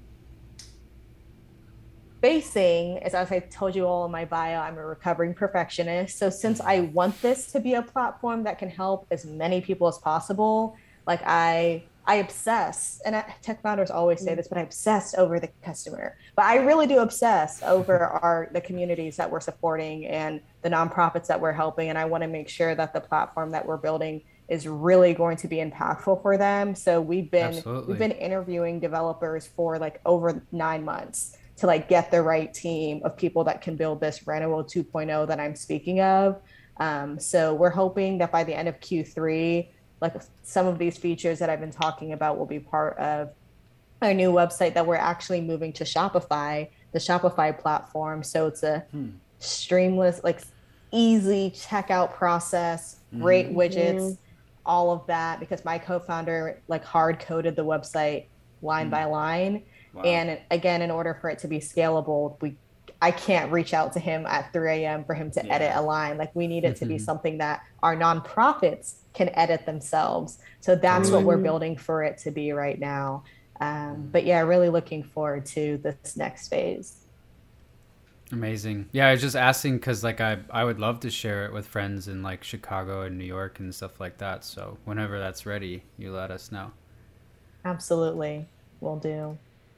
facing is, as I told you all in my bio, I'm a recovering perfectionist. So since I want this to be a platform that can help as many people as possible, like I obsess, and tech founders always say this, but I obsess over the customer. But I really do obsess over the communities that we're supporting and the nonprofits that we're helping. And I want to make sure that the platform that we're building is really going to be impactful for them. So we've been interviewing developers for like over 9 months to like get the right team of people that can build this Ranawo 2.0 that I'm speaking of. So we're hoping that by the end of Q3, like some of these features that I've been talking about will be part of our new website that we're actually moving to Shopify, the Shopify platform. So it's a streamless, like easy checkout process, great widgets, all of that, because my co-founder like hard coded the website line by line. Wow. And again, in order for it to be scalable, I can't reach out to him at 3 a.m. for him to edit a line. Like we need it to be something that our nonprofits can edit themselves. So that's what we're building for it to be right now. But yeah, really looking forward to this next phase. Amazing. Yeah, I was just asking because like I would love to share it with friends in like Chicago and New York and stuff like that. So whenever that's ready, you let us know. Absolutely. Will do.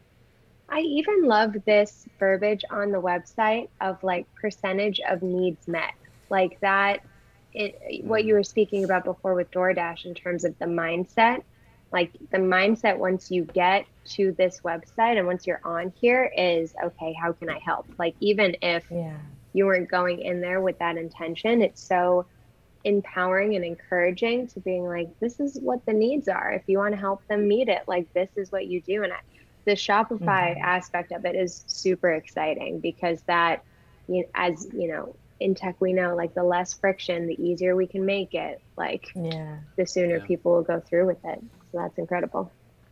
I even love this verbiage on the website of like percentage of needs met. Like that, what you were speaking about before with DoorDash in terms of the mindset, like the mindset once you get to this website and once you're on here is, okay, how can I help? Like even if you weren't going in there with that intention, it's so empowering and encouraging to being like, this is what the needs are. If you want to help them meet it, like this is what you do. And the Shopify aspect of it is super exciting because that, as you know, in tech, we know like the less friction, the easier we can make it. Like the sooner people will go through with it. So that's incredible.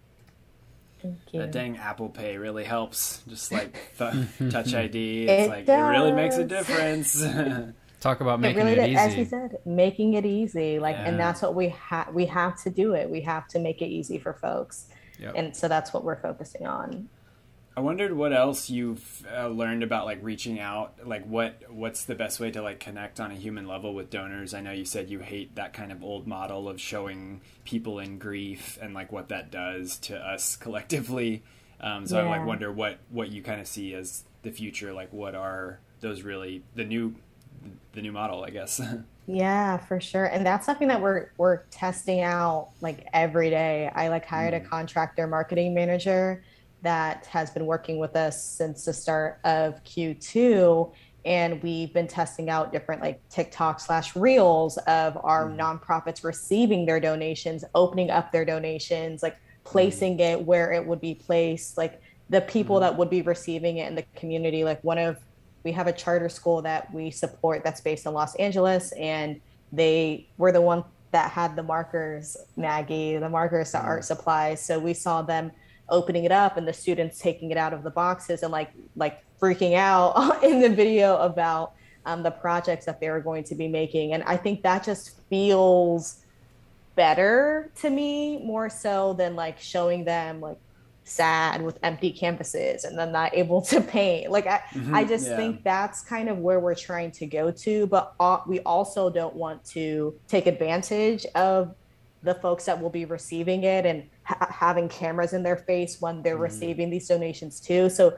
Thank you. That dang Apple Pay really helps. Just like Touch ID, it really makes a difference. Talk about making it easy. As you said, making it easy. Like, and that's what we have to do it. We have to make it easy for folks. Yep. And so that's what we're focusing on. I wondered what else you've learned about like reaching out. Like what's the best way to like connect on a human level with donors? I know you said you hate that kind of old model of showing people in grief and like what that does to us collectively. I like wonder what you kind of see as the future. Like what are those really the new model, I guess. Yeah, for sure. And that's something that we're testing out like every day. I like hired a contractor marketing manager that has been working with us since the start of Q2. And we've been testing out different like TikTok/reels of our nonprofits receiving their donations, opening up their donations, like placing it where it would be placed, like the people that would be receiving it in the community. Like we have a charter school that we support that's based in Los Angeles, and they were the one that had the markers, Maggie, the markers to art supplies. So we saw them opening it up and the students taking it out of the boxes and like freaking out in the video about the projects that they were going to be making. And I think that just feels better to me, more so than like showing them like sad with empty canvases and then not able to paint. Like I just think that's kind of where we're trying to go to, but we also don't want to take advantage of the folks that will be receiving it and having cameras in their face when they're receiving these donations too. So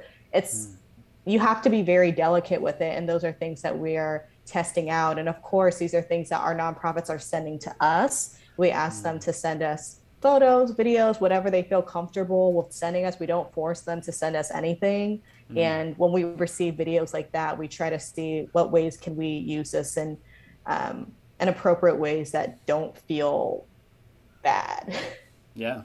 you have to be very delicate with it. And those are things that we are testing out. And of course, these are things that our nonprofits are sending to us. We ask them to send us photos, videos, whatever they feel comfortable with sending us. We don't force them to send us anything. And when we receive videos like that, we try to see what ways can we use this in appropriate ways that don't feel bad. Yeah.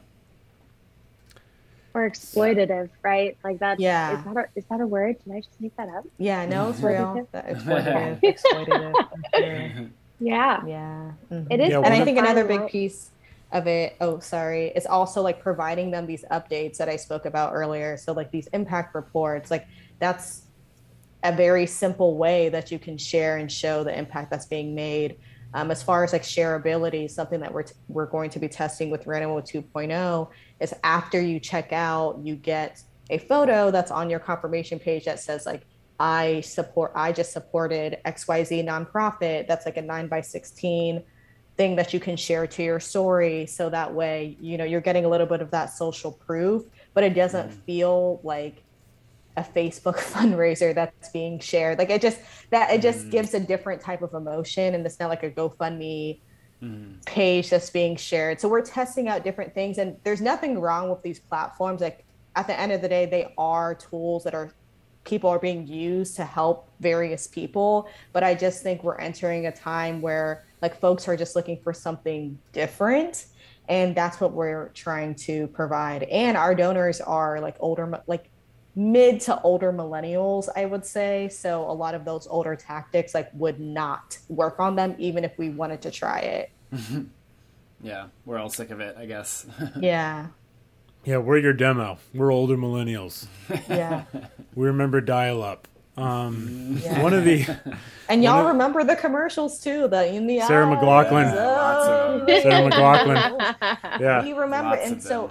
Or exploitative, right? Like that. Yeah. Is that a word? Did I just make that up? Yeah, no, it's real. Exploitative. Yeah. Yeah. It is. And I think another big piece of it, it's also like providing them these updates that I spoke about earlier. So like these impact reports, like that's a very simple way that you can share and show the impact that's being made. As far as like shareability, something that we're going to be testing with Ranoa 2.0 is after you check out, you get a photo that's on your confirmation page that says like, I just supported XYZ nonprofit. That's like a 9x16 thing that you can share to your story. So that way, you're getting a little bit of that social proof, but it doesn't feel like a Facebook fundraiser that's being shared. Like it just gives a different type of emotion, and it's not like a GoFundMe page that's being shared. So we're testing out different things, and there's nothing wrong with these platforms. Like at the end of the day, they are tools that are people are being used to help various people. But I just think we're entering a time where like folks are just looking for something different. And that's what we're trying to provide. And our donors are like older, like mid to older millennials, I would say. So a lot of those older tactics like would not work on them, even if we wanted to try it. Yeah, we're all sick of it, I guess. Yeah. Yeah, we're your demo. We're older millennials. Yeah. We remember dial-up. Yeah. One of the And y'all remember the commercials too, the in the Sarah eyes McLachlan. Yeah, lots of them. Sarah McLachlan. Yeah. We remember, Lots and of so them.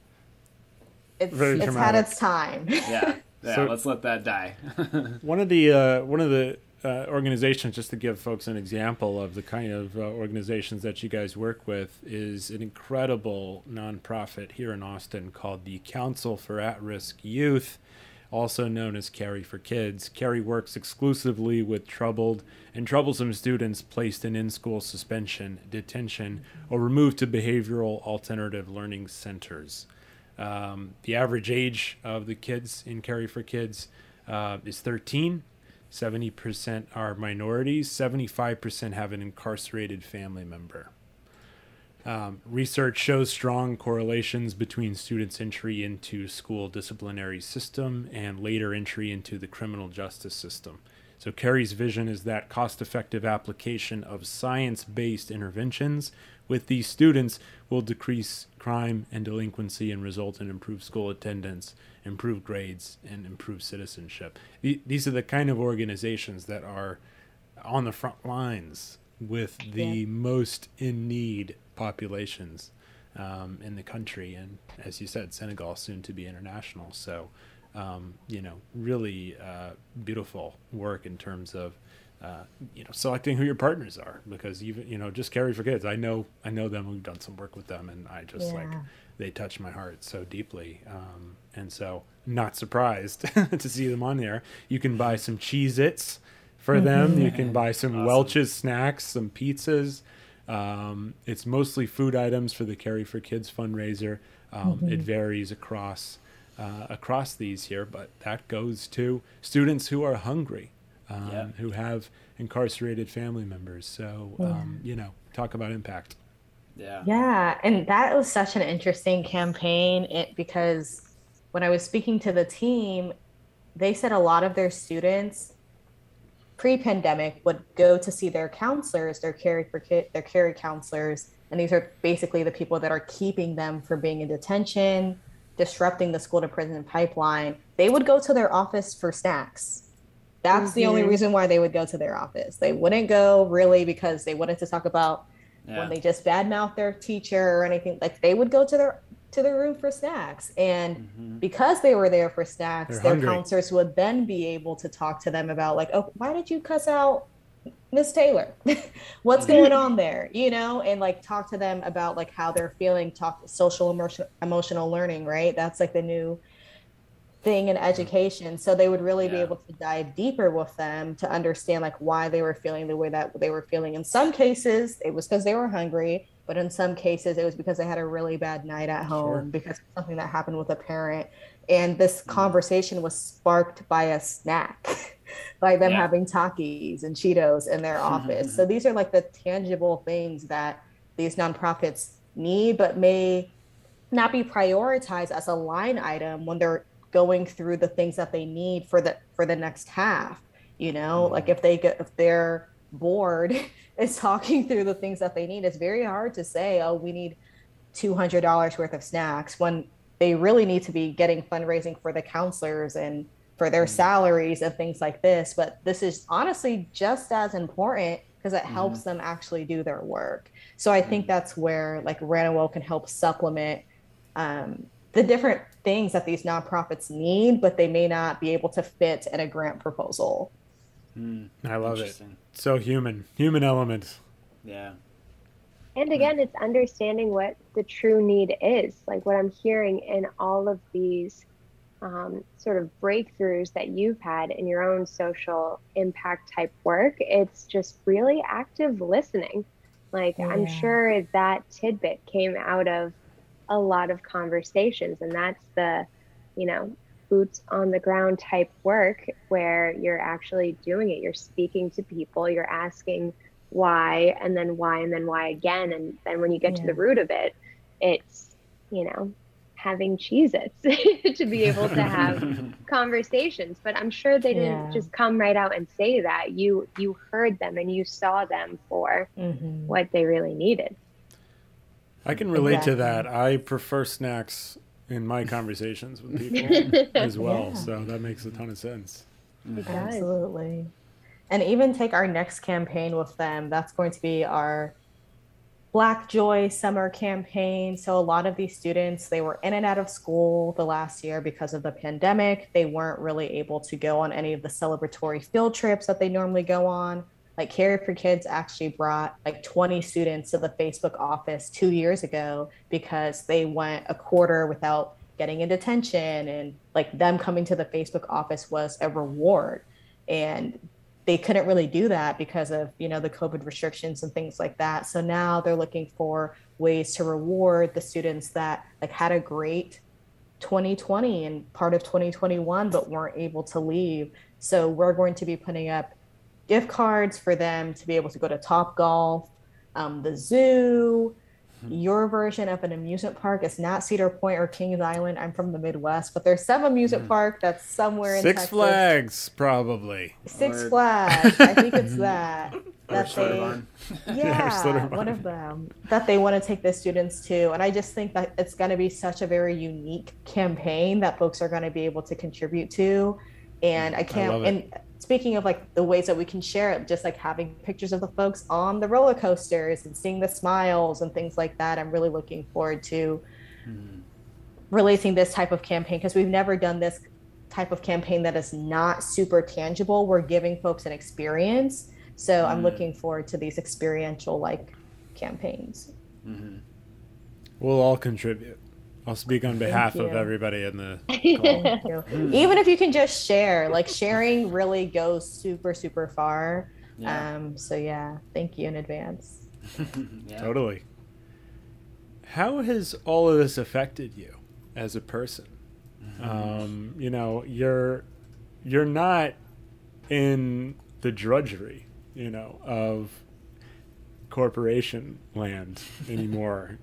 Very it's had traumatic. its time. Yeah, So- let's let that die. One of the organizations, just to give folks an example of the kind of organizations that you guys work with, is an incredible nonprofit here in Austin called the Council for At-Risk Youth, also known as Carry for Kids. Carry works exclusively with troubled and troublesome students placed in school suspension, detention, or removed to behavioral alternative learning centers. The average age of the kids in Carry for Kids is 13. 70% are minorities. 75% have an incarcerated family member. Research shows strong correlations between students' entry into school disciplinary system and later entry into the criminal justice system. So Carrie's vision is that cost-effective application of science-based interventions with these students will decrease crime and delinquency and result in improved school attendance, improved grades, and improved citizenship. These are the kind of organizations that are on the front lines with the most in need populations in the country. And as you said, Senegal soon to be international. So, really beautiful work in terms of, selecting who your partners are, because even, just Carry for Kids, I know them, we've done some work with them, and I just they touch my heart so deeply. And so not surprised to see them on there. You can buy some Cheez-Its for them. You can buy some Welch's snacks, some pizzas. It's mostly food items for the Carry for Kids fundraiser. It varies across these here, but that goes to students who are hungry, who have incarcerated family members. So, talk about impact. Yeah, and that was such an interesting campaign because when I was speaking to the team, they said a lot of their students pre-pandemic would go to see their counselors, their carry counselors, and these are basically the people that are keeping them from being in detention, disrupting the school to prison pipeline. They would go to their office for snacks. That's the only reason why they would go to their office. They wouldn't go really because they wanted to talk about when they just badmouth their teacher or anything. Like they would go to their room for snacks. And because they were there for snacks, their counselors would then be able to talk to them about like, oh, why did you cuss out Miss Taylor? What's going on there? And like talk to them about like how they're feeling, talk social emotional learning, right? That's like the new thing in education. So they would really be able to dive deeper with them to understand like why they were feeling the way that they were feeling. In some cases, it was because they were hungry, but in some cases it was because they had a really bad night at home because of something that happened with a parent. And this conversation was sparked by a snack, by them having Takis and Cheetos in their office. So these are like the tangible things that these nonprofits need, but may not be prioritized as a line item when they're going through the things that they need for the next half. Like if their board is talking through the things that they need, it's very hard to say, oh, we need $200 worth of snacks, when they really need to be getting fundraising for the counselors and for their salaries and things like this. But this is honestly just as important because it helps them actually do their work. So I think that's where like Ranawo can help supplement the different things that these nonprofits need, but they may not be able to fit in a grant proposal. I love it. So human element. Yeah. And again, it's understanding what the true need is. Like what I'm hearing in all of these sort of breakthroughs that you've had in your own social impact type work, it's just really active listening. Like I'm sure that tidbit came out of a lot of conversations, and that's the boots on the ground type work where you're actually doing it. You're speaking to people, you're asking why, and then why, and then why again. And then when you get to the root of it, it's, having Cheez-Its to be able to have conversations. But I'm sure they didn't just come right out and say that. You heard them and you saw them for what they really needed. I can relate to that. I prefer snacks in my conversations with people as well. So that makes a ton of sense. Absolutely. And even take our next campaign with them. That's going to be our Black Joy summer campaign. So a lot of these students, they were in and out of school the last year because of the pandemic. They weren't really able to go on any of the celebratory field trips that they normally go on. Like Carry for Kids actually brought like 20 students to the Facebook office 2 years ago because they went a quarter without getting a detention, and like them coming to the Facebook office was a reward. And they couldn't really do that because of, the COVID restrictions and things like that. So now they're looking for ways to reward the students that like had a great 2020 and part of 2021, but weren't able to leave. So we're going to be putting up gift cards for them to be able to go to Topgolf, the zoo. Your version of an amusement park is not Cedar Point or Kings Island. I'm from the Midwest, but there's some amusement park that's somewhere in Six Texas. Flags, probably. Six Flags. I think it's that. One of them that they want to take the students to. And I just think that it's going to be such a very unique campaign that folks are going to be able to contribute to. And I can't, speaking of like the ways that we can share it, just like having pictures of the folks on the roller coasters and seeing the smiles and things like that. I'm really looking forward to releasing this type of campaign because we've never done this type of campaign that is not super tangible. We're giving folks an experience. So I'm looking forward to these experiential like campaigns. We'll all contribute. I'll speak on behalf of everybody in the call. Even if you can just share, like sharing really goes super, super far. So yeah, thank you in advance. Totally. How has all of this affected you as a person? You're not in the drudgery, of corporation land anymore.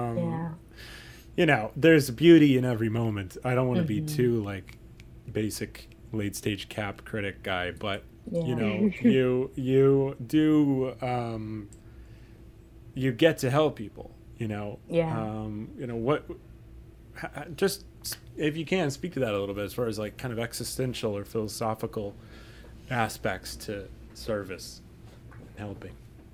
There's beauty in every moment. I don't want to be too like basic late stage cap critic guy, but you do you get to help people, just if you can speak to that a little bit as far as like kind of existential or philosophical aspects to service and helping.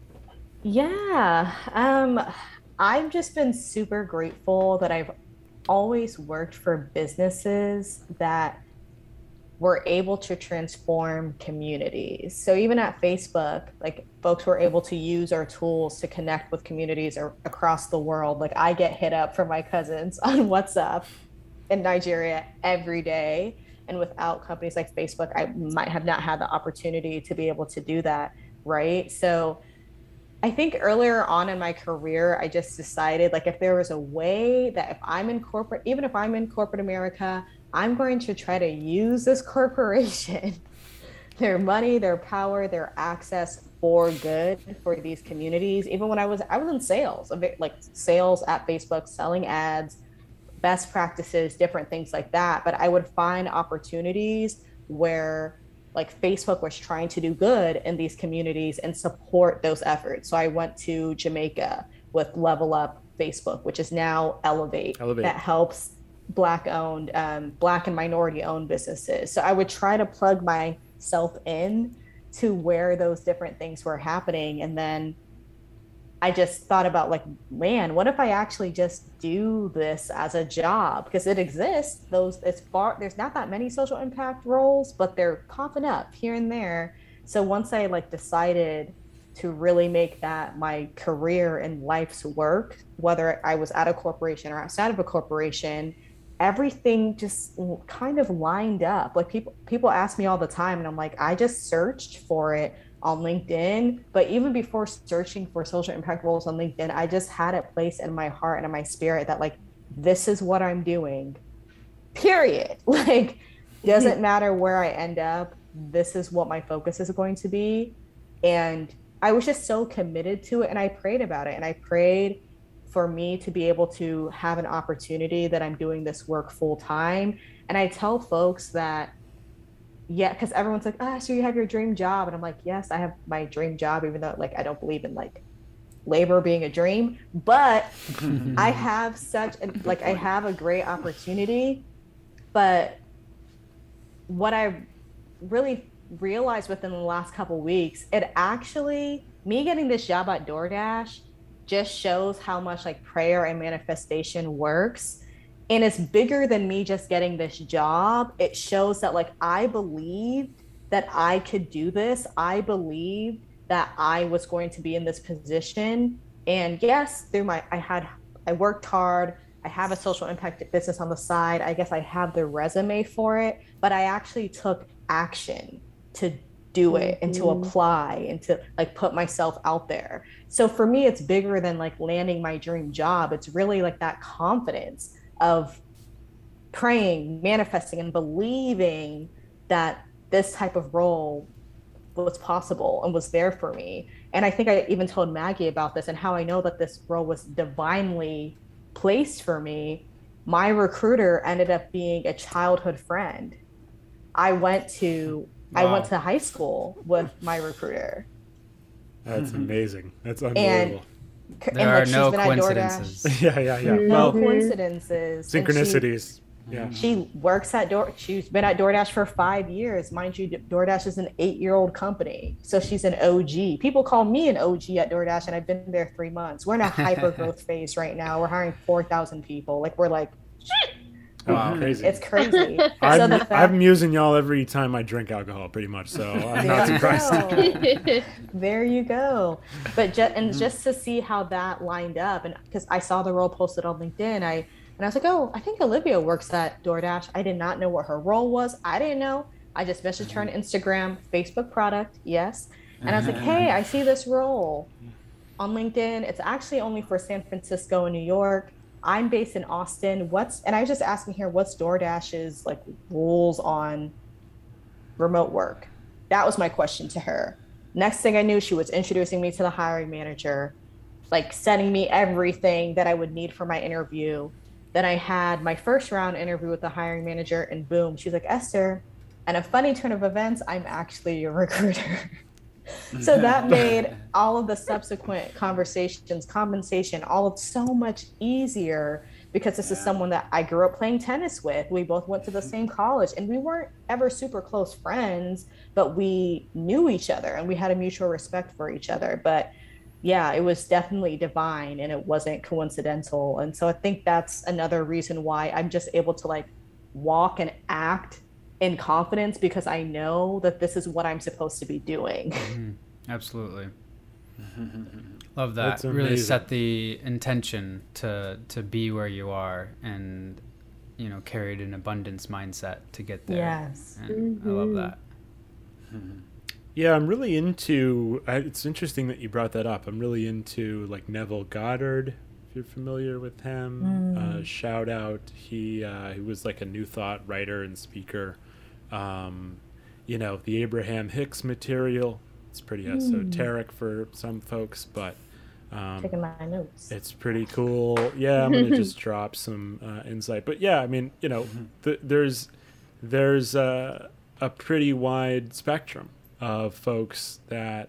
I've just been super grateful that I've always worked for businesses that were able to transform communities. So even at Facebook, like folks were able to use our tools to connect with communities across the world. Like I get hit up from my cousins on WhatsApp in Nigeria every day. And without companies like Facebook, I might have not had the opportunity to be able to do that, right? So I think earlier on in my career, I just decided like if there was a way that even if I'm in corporate America, I'm going to try to use this corporation, their money, their power, their access for good for these communities. Even when I was in sales, like sales at Facebook, selling ads, best practices, different things like that. But I would find opportunities where like Facebook was trying to do good in these communities and support those efforts. So I went to Jamaica with Level Up Facebook, which is now Elevate. That helps Black and minority owned businesses. So I would try to plug myself in to where those different things were happening. And then I just thought about like, man, what if I actually just do this as a job? Because it exists. There's not that many social impact roles, but they're popping up here and there. So once I like decided to really make that my career and life's work, whether I was at a corporation or outside of a corporation, everything just kind of lined up. Like people ask me all the time, and I'm like, I just searched for it on LinkedIn. But even before searching for social impact roles on LinkedIn, I just had it placed in my heart and in my spirit that like, this is what I'm doing. period. Like, doesn't matter where I end up, this is what my focus is going to be. And I was just so committed to it, and I prayed about it, and I prayed for me to be able to have an opportunity that I'm doing this work full time. And I tell folks that, yeah, because everyone's like, so you have your dream job. And I'm like, yes, I have my dream job, even though like I don't believe in like labor being a dream, but I have I have a great opportunity. But what I really realized within the last couple of weeks, it actually, me getting this job at DoorDash just shows how much like prayer and manifestation works. And it's bigger than me just getting this job. It shows that like I believed that I could do this. I believed that I was going to be in this position. And yes, I worked hard. I have a social impact business on the side. I guess I have the resume for it, but I actually took action to do it and to apply and to like put myself out there. So for me, it's bigger than like landing my dream job. It's really like that confidence of praying, manifesting, and believing that this type of role was possible and was there for me. And I think I even told Maggie about this and how I know that this role was divinely placed for me. My recruiter ended up being a childhood friend. I went to high school with my recruiter. That's amazing. That's unbelievable. There are no coincidences. Yeah. No coincidences. Synchronicities. Yeah. She works at she's been at DoorDash for 5 years. Mind you, DoorDash is an 8-year-old company. So she's an OG. People call me an OG at DoorDash, and I've been there 3 months. We're in a hyper growth phase right now. We're hiring 4,000 people. Like, we're like, wow, crazy. It's crazy. I'm using y'all every time I drink alcohol, pretty much. So I'm not surprised. There you go. But just to see how that lined up, and because I saw the role posted on LinkedIn, I was like, oh, I think Olivia works at DoorDash. I did not know what her role was. I didn't know. I just messaged her on Instagram, Facebook product, yes. And I was like, hey, I see this role on LinkedIn. It's actually only for San Francisco and New York. I'm based in Austin. And I was just asking her, what's DoorDash's like rules on remote work? That was my question to her. Next thing I knew, she was introducing me to the hiring manager, like sending me everything that I would need for my interview. Then I had my first round interview with the hiring manager, and boom, she's like, Esther, and a funny turn of events, I'm actually your recruiter. So that made all of the subsequent conversations, compensation, all of so much easier, because this is someone that I grew up playing tennis with. We both went to the same college, and we weren't ever super close friends, but we knew each other and we had a mutual respect for each other. But yeah, it was definitely divine, and it wasn't coincidental. And so I think that's another reason why I'm just able to like walk and act in confidence, because I know that this is what I'm supposed to be doing. Mm-hmm. Absolutely. Love that. Really set the intention to be where you are, and carried an abundance mindset to get there. Yes. And I love that. Yeah, I'm really into, it's interesting that you brought that up. I'm really into like Neville Goddard, if you're familiar with him. Shout out. He was like a New Thought writer and speaker. The Abraham Hicks material. It's pretty esoteric for some folks, but taking my notes. It's pretty cool. Yeah, I'm going to just drop some insight. But yeah, I mean, there's a pretty wide spectrum of folks that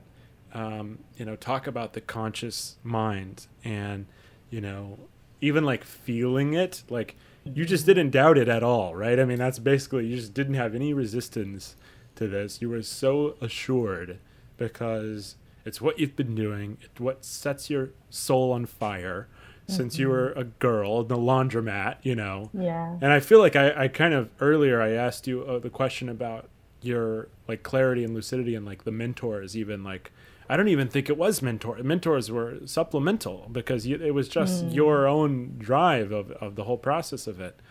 talk about the conscious mind, and even like feeling it, like you just didn't doubt it at all, right? I mean, that's basically, you just didn't have any resistance to this. You were so assured, because it's what you've been doing. It's what sets your soul on fire since you were a girl in the laundromat, Yeah. And I feel like I kind of earlier I asked you the question about your like clarity and lucidity, and like the mentors, even like I don't even think it was mentors were supplemental, because it was just your own drive of the whole process of it.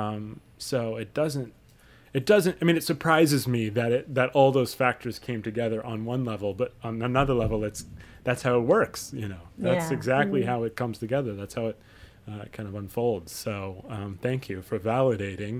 So it doesn't I mean, it surprises me that all those factors came together on one level, but on another level that's how it works. That's exactly how it comes together. That's how it kind of unfolds. So thank you for validating,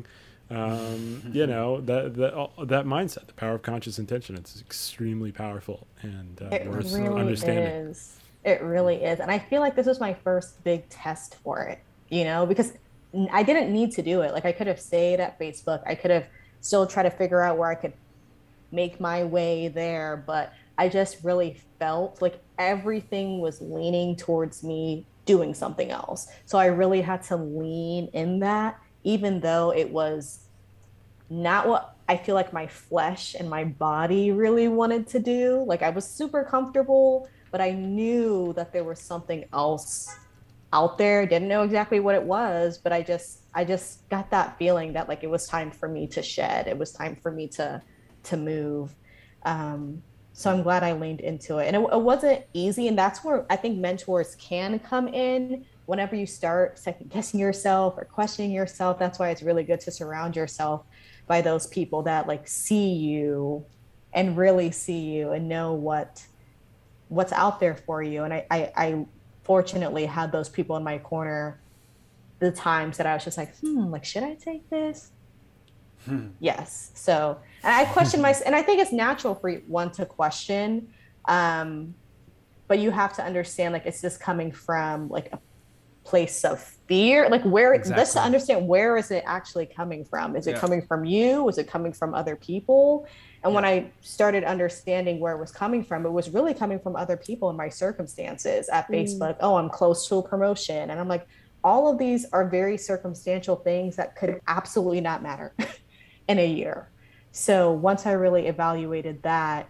that mindset, the power of conscious intention. It's extremely powerful and worth understanding. Is. It really is. And I feel like this was my first big test for it, because I didn't need to do it. Like I could have stayed at Facebook. I could have still tried to figure out where I could make my way there. But I just really felt like everything was leaning towards me doing something else. So I really had to lean in that, even though it was not what I feel like my flesh and my body really wanted to do. Like I was super comfortable, but I knew that there was something else out there. Didn't know exactly what it was, but I just got that feeling that like it was time for me to shed. It was time for me to move. So I'm glad I leaned into it. And it wasn't easy. And that's where I think mentors can come in whenever you start second guessing yourself or questioning yourself. That's why it's really good to surround yourself by those people that like see you and really see you and know what's out there for you. And I fortunately had those people in my corner the times that I was just like, like, should I take this? Yes. So, and I question myself, and I think it's natural for one to question, but you have to understand, like, it's just coming from like a place of fear, like let's understand, where is it actually coming from? Is it coming from you? Is it coming from other people? And when I started understanding where it was coming from, it was really coming from other people in my circumstances at Facebook. Oh, I'm close to a promotion. And I'm like, all of these are very circumstantial things that could absolutely not matter in a year. So once I really evaluated that,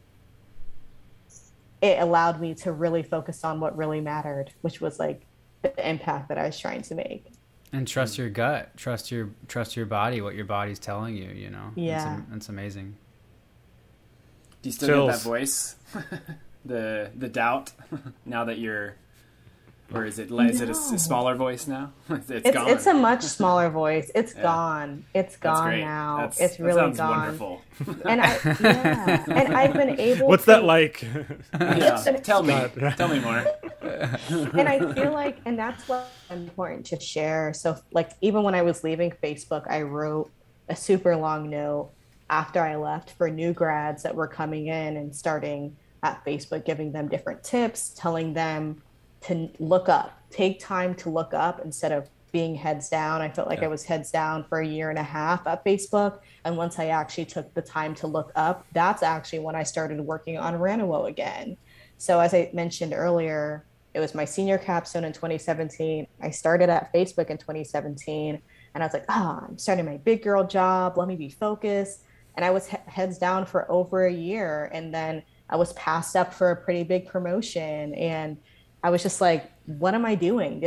it allowed me to really focus on what really mattered, which was like the impact that I was trying to make. And trust your gut, trust your body, what your body's telling you, Yeah. It's amazing. Do you still get that voice? the doubt now that you're, or is it a smaller voice now? It's gone. It's a much smaller voice. It's gone. It's gone now. It's really that sounds gone. Wonderful. And I've been able. What's that like? Yeah, tell me more. And I feel like, and that's what's important to share. So like, even when I was leaving Facebook, I wrote a super long note after I left for new grads that were coming in and starting at Facebook, giving them different tips, telling them to look up, take time to look up instead of being heads down. I felt like I was heads down for a year and a half at Facebook. And once I actually took the time to look up, that's actually when I started working on Ranawo again. So as I mentioned earlier, it was my senior capstone in 2017. I started at Facebook in 2017 and I was like, I'm starting my big girl job. Let me be focused. And I was heads down for over a year. And then I was passed up for a pretty big promotion. And I was just like, what am I doing?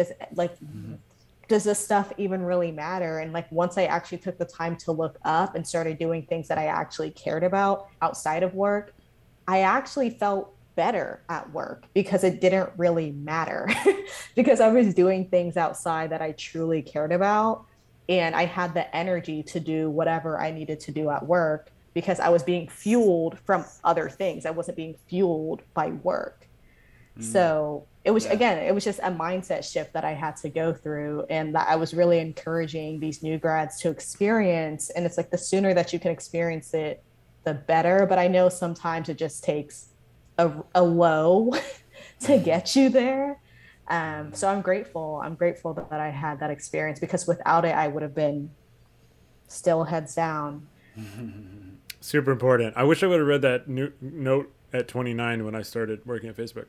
Does this stuff even really matter? And like, once I actually took the time to look up and started doing things that I actually cared about outside of work, I actually felt better at work because it didn't really matter because I was doing things outside that I truly cared about. And I had the energy to do whatever I needed to do at work because I was being fueled from other things. I wasn't being fueled by work. So it was, again, it was just a mindset shift that I had to go through and that I was really encouraging these new grads to experience. And it's like, the sooner that you can experience it, the better. But I know sometimes it just takes a low to get you there. So I'm grateful that I had that experience because without it, I would have been still heads down. Super important. I wish I would have read that note at 29 when I started working at Facebook.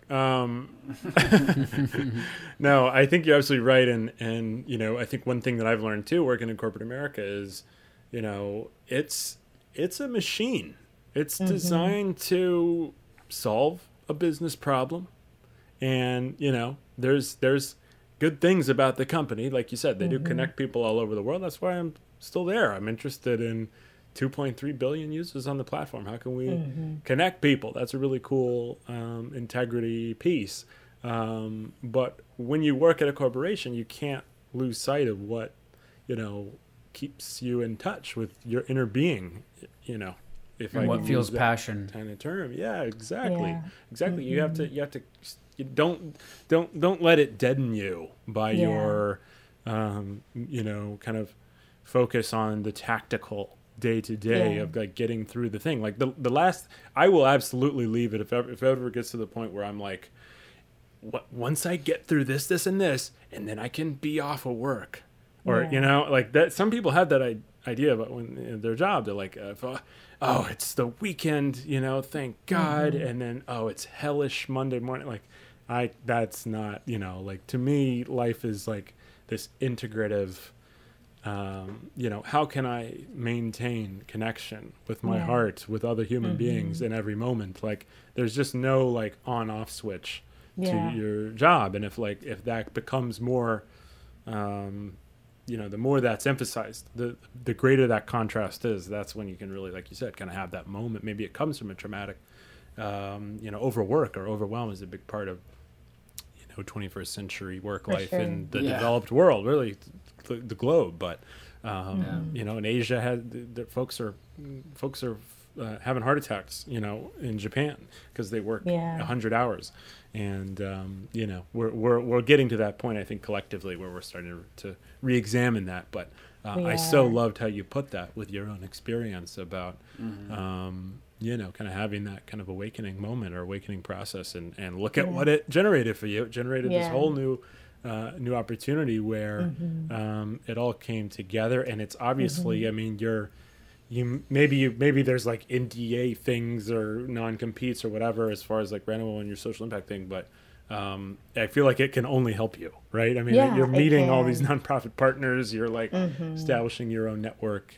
No, I think you're absolutely right. And, I think one thing that I've learned too, working in corporate America is, it's a machine. It's designed to solve a business problem. And, there's good things about the company. Like you said, they do connect people all over the world. That's why I'm still there. I'm interested in 2.3 billion users on the platform. How can we connect people? That's a really cool integrity piece. But when you work at a corporation, you can't lose sight of what, keeps you in touch with your inner being, If and what feels passion kind of term. Yeah, exactly. Yeah. Exactly. You have to You don't let it deaden you by your, kind of focus on the tactical day to day of like getting through the thing. Like the last, I will absolutely leave it if it ever gets to the point where I'm like, once I get through this and this, and then I can be off of work, or like that. Some people have that idea about when in their job, they're like, oh, it's the weekend, thank God, and then it's hellish Monday morning. Like that's not, like to me, life is like this integrative. How can I maintain connection with my heart, with other human beings in every moment? Like there's just no like on off switch to your job. And if that becomes more, the more that's emphasized, the greater that contrast is, that's when you can really, like you said, kind of have that moment. Maybe it comes from a traumatic, overwork or overwhelm is a big part of, 21st century work life in the developed world, really the globe. But, in Asia, folks are having heart attacks, in Japan because they work 100 hours. And, we're getting to that point, I think, collectively where we're starting to re-examine that. But I so loved how you put that with your own experience about, kind of having that kind of awakening moment or awakening process and look at what it generated for you. It generated this whole new opportunity where it all came together. And it's obviously, I mean, maybe there's like NDA things or non-competes or whatever as far as like Raniwo and your social impact thing, but I feel like it can only help you, right? I mean, you're meeting all these nonprofit partners, you're like establishing your own network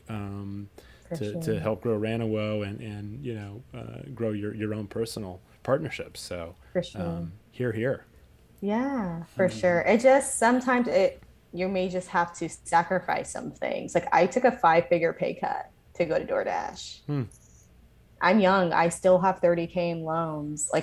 to help grow Raniwo and grow your own personal partnerships. So here. Yeah, for sure. It just sometimes you may just have to sacrifice some things. Like I took a 5-figure pay cut to go to DoorDash. I'm young. I still have 30K in loans.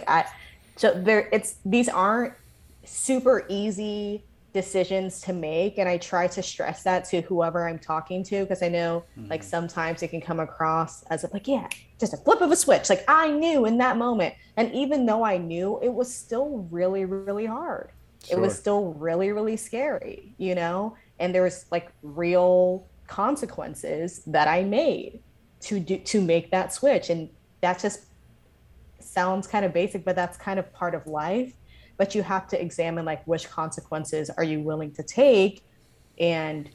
These aren't super easy decisions to make. And I try to stress that to whoever I'm talking to, because I know like sometimes it can come across as if like, just a flip of a switch. Like I knew in that moment. And even though I knew, it was still really, really hard. Sure. It was still really, really scary, and there was like real consequences that I made to make that switch. And that just sounds kind of basic, but that's kind of part of life. But you have to examine like which consequences are you willing to take, and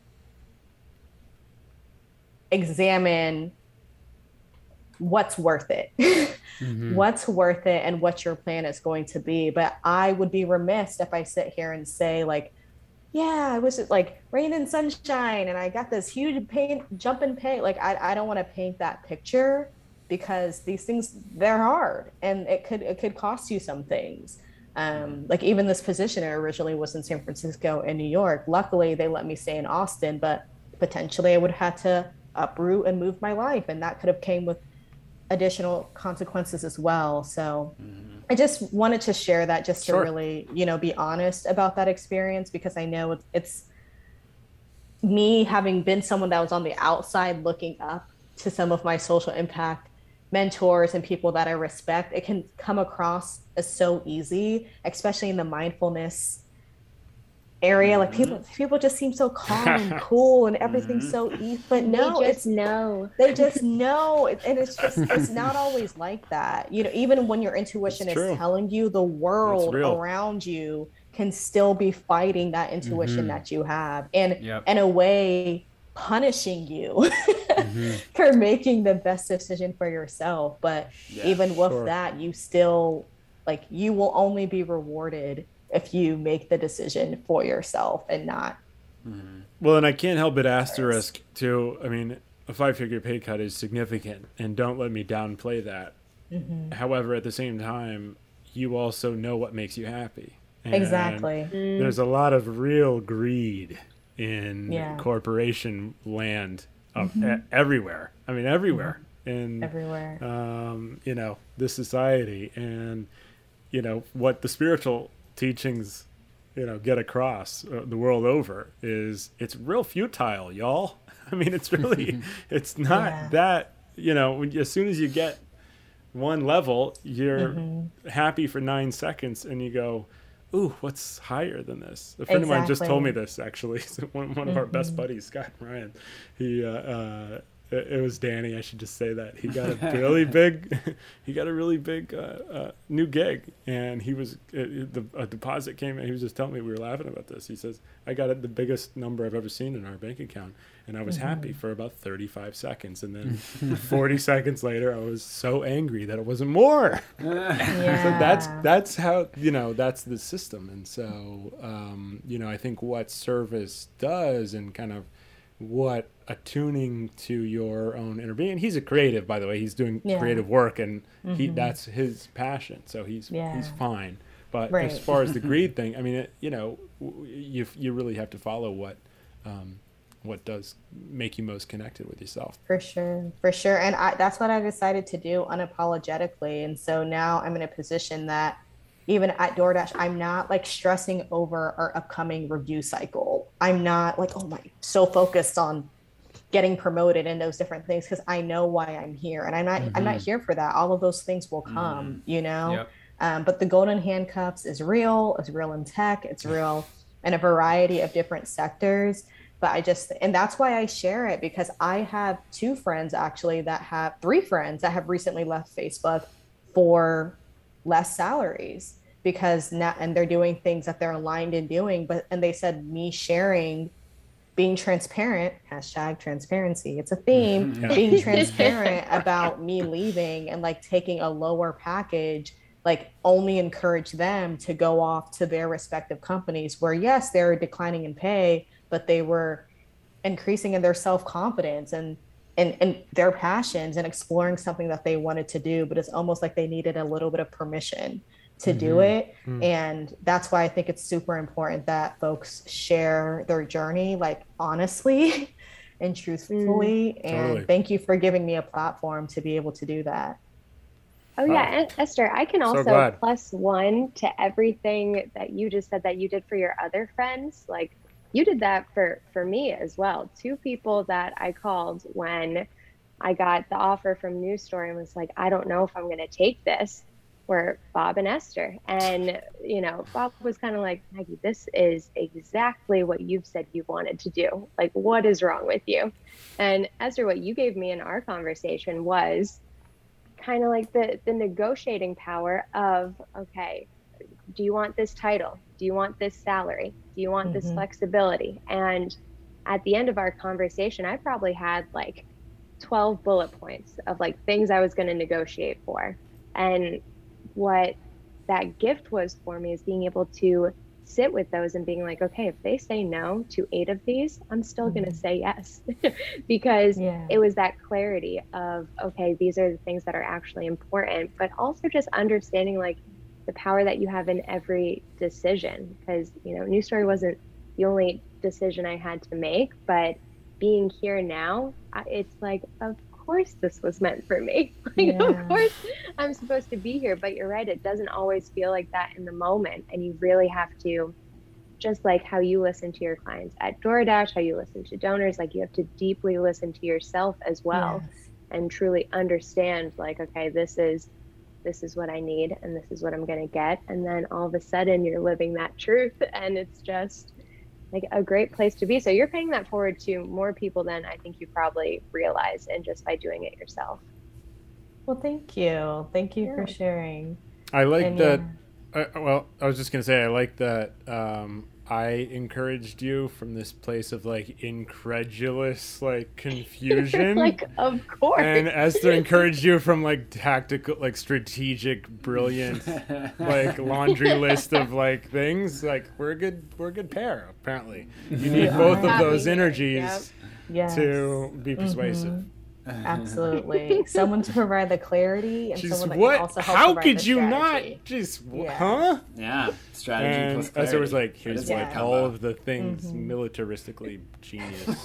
examine what's worth it. What's worth it and what your plan is going to be. But I would be remiss if I sit here and say like, I was like rain and sunshine and I got this huge jump in pay. Like I don't want to paint that picture, because these things, they're hard and it could cost you some things. Like even this position originally was in San Francisco and New York. Luckily they let me stay in Austin, but potentially I would have had to uproot and move my life, and that could have came with additional consequences as well. So I just wanted to share that just to really, be honest about that experience, because I know it's me having been someone that was on the outside looking up to some of my social impact mentors and people that I respect. It can come across as so easy, especially in the mindfulness area. Like people just seem so calm and cool and everything's so easy, but no, they just know, and it's not always like that. Even when your intuition is telling you, the world around you can still be fighting that intuition that you have, and in a way punishing you for making the best decision for yourself. But even with that, you still like, you will only be rewarded if you make the decision for yourself and not. Well, and I can't help but asterisk too. I mean, a 5-figure pay cut is significant, and don't let me downplay that. However, at the same time, you also know what makes you happy. And exactly. There's a lot of real greed in corporation land everywhere. I mean, everywhere in this society, and what the spiritual teachings get across the world over is it's real futile, y'all. I mean, it's really it's not that as soon as you get one level, you're happy for 9 seconds, and you go, ooh, what's higher than this? A friend of mine just told me this, actually. One of our best buddies, Scott Ryan, he it was Danny, I should just say that. He got a really big new gig, and he was a deposit came in. He was just telling me, we were laughing about this. He says, I got the biggest number I've ever seen in our bank account, and I was happy for about 35 seconds, and then 40 seconds later I was so angry that it wasn't more. Yeah. So that's how, that's the system. And so I think what service does, and kind of what attuning to your own inner being. He's a creative, by the way. He's doing creative work, and that's his passion. So he's fine. But as far as the greed thing, I mean, you really have to follow what does make you most connected with yourself. For sure. And that's what I decided to do unapologetically. And so now I'm in a position that even at DoorDash, I'm not like stressing over our upcoming review cycle. I'm not like, so focused on getting promoted and those different things, because I know why I'm here, and I'm not here for that. All of those things will come, Yep. But the golden handcuffs is real. It's real in tech. It's real in a variety of different sectors. But and that's why I share it, because I have 3 friends that have recently left Facebook for less salaries, because now, and they're doing things that they're aligned in doing, and they said me sharing, being transparent, #transparency, it's a theme, being transparent about me leaving and like taking a lower package, like only encourage them to go off to their respective companies where, yes, they're declining in pay, but they were increasing in their self-confidence and their passions and exploring something that they wanted to do, but it's almost like they needed a little bit of permission to do it. And that's why I think it's super important that folks share their journey, like honestly and truthfully. And thank you for giving me a platform to be able to do that. Oh yeah, Esther, I can also +1 to everything that you just said that you did for your other friends. Like, you did that for me as well. 2 people that I called when I got the offer from News Story and was like, I don't know if I'm going to take this, were Bob and Esther. And, Bob was kind of like, Maggie, this is exactly what you've said you wanted to do. Like, what is wrong with you? And Esther, what you gave me in our conversation was kind of like the negotiating power of, okay, do you want this title? Do you want this salary? Do you want this flexibility? And at the end of our conversation, I probably had like 12 bullet points of like things I was going to negotiate for. And what that gift was for me is being able to sit with those and being like, okay, if they say no to 8 of these, I'm still going to say yes, because it was that clarity of, okay, these are the things that are actually important, but also just understanding like the power that you have in every decision. Because, News Story wasn't the only decision I had to make, but being here now, it's like, of course this was meant for me. Of course I'm supposed to be here. But you're right, it doesn't always feel like that in the moment. And you really have to, just like how you listen to your clients at DoorDash, how you listen to donors, like you have to deeply listen to yourself as well, and truly understand like, okay, this is what I need and this is what I'm going to get. And then all of a sudden you're living that truth, and it's just like a great place to be. So you're paying that forward to more people than I think you probably realize, and just by doing it yourself. Well, thank you. Thank you for sharing. I like that. I was just going to say, I like that I encouraged you from this place of like incredulous, like confusion. Like, of course. And Esther encouraged you from like tactical, like strategic, brilliant, like laundry list of like things. Like, we're a good pair, apparently. You need both of those energies to be persuasive. Absolutely. Someone to provide the clarity, and someone that can also help how provide could the you strategy. not huh? Yeah, strategy And plus clarity. Esther was like, here's like all of the things militaristically genius.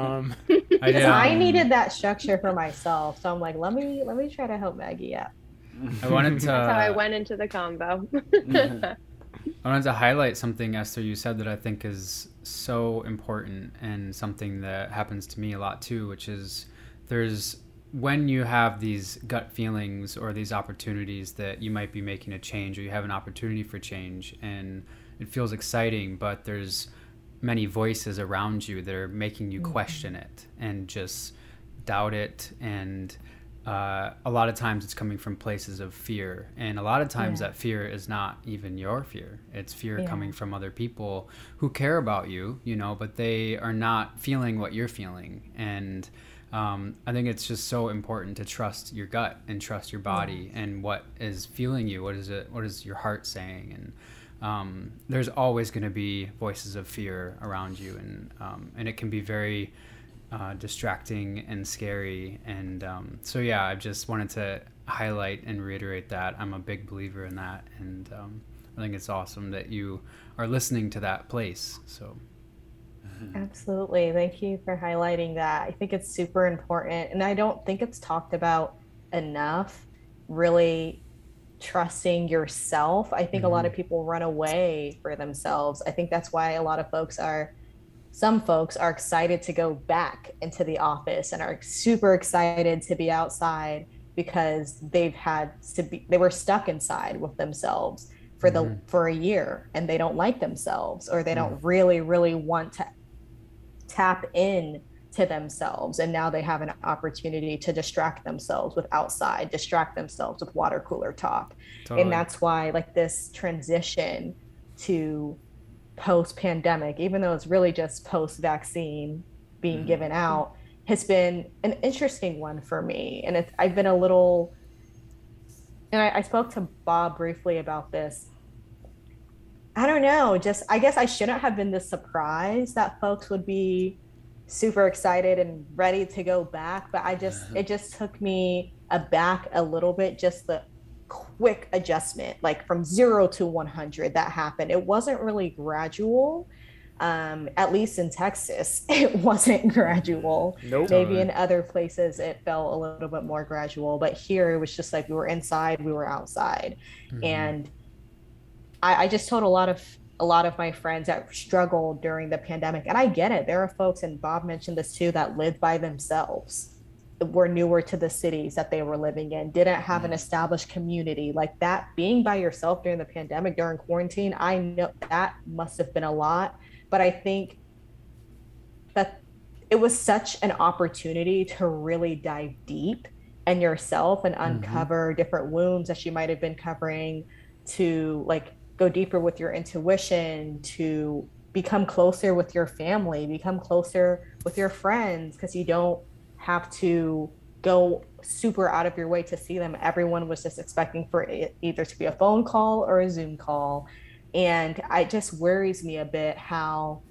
I needed that structure for myself, so I'm like, let me try to help Maggie out. I wanted to. That's how I went into the combo. I wanted to highlight something, Esther, you said that I think is so important, and something that happens to me a lot too, which is there's when you have these gut feelings or these opportunities that you might be making a change, or you have an opportunity for change, and it feels exciting, but there's many voices around you that are making you question it and just doubt it. And a lot of times it's coming from places of fear, and a lot of times that fear is not even your fear. It's fear coming from other people who care about you, you know, but they are not feeling what you're feeling. And I think it's just so important to trust your gut and trust your body and what is fueling you. What is your heart saying? And there's always going to be voices of fear around you, and it can be very distracting and scary. And so yeah, I just wanted to highlight and reiterate that I'm a big believer in that, and I think it's awesome that you are listening to that place. So Absolutely. Thank you for highlighting that. I think it's super important, and I don't think it's talked about enough, really trusting yourself. I think a lot of people run away for themselves. I think that's why a lot of some folks are excited to go back into the office and are super excited to be outside, because they were stuck inside with themselves for a year, and they don't like themselves, or they don't really want to tap in to themselves. And now they have an opportunity to distract themselves with water cooler talk. Totally. And that's why, like, this transition to post-pandemic, even though it's really just post-vaccine being given out, has been an interesting one for me. And I've been a little, and I spoke to Bob briefly about this. I don't know, I guess I shouldn't have been this surprised that folks would be super excited and ready to go back, but it just took me aback a little bit, just the quick adjustment, like from 0 to 100 that happened. It wasn't really gradual. At least in Texas, it wasn't gradual. Nope. Maybe in other places it felt a little bit more gradual, but here it was just like we were inside, we were outside. And I just told a lot of my friends that struggled during the pandemic, and I get it. There are folks, and Bob mentioned this too, that lived by themselves, were newer to the cities that they were living in, didn't have an established community like that. Being by yourself during the pandemic, during quarantine, I know that must have been a lot, but I think that it was such an opportunity to really dive deep in yourself and uncover different wounds that you might have been covering, to like go deeper with your intuition, to become closer with your family, become closer with your friends, because you don't have to go super out of your way to see them. Everyone was just expecting for it either to be a phone call or a Zoom call. And it just worries me a bit how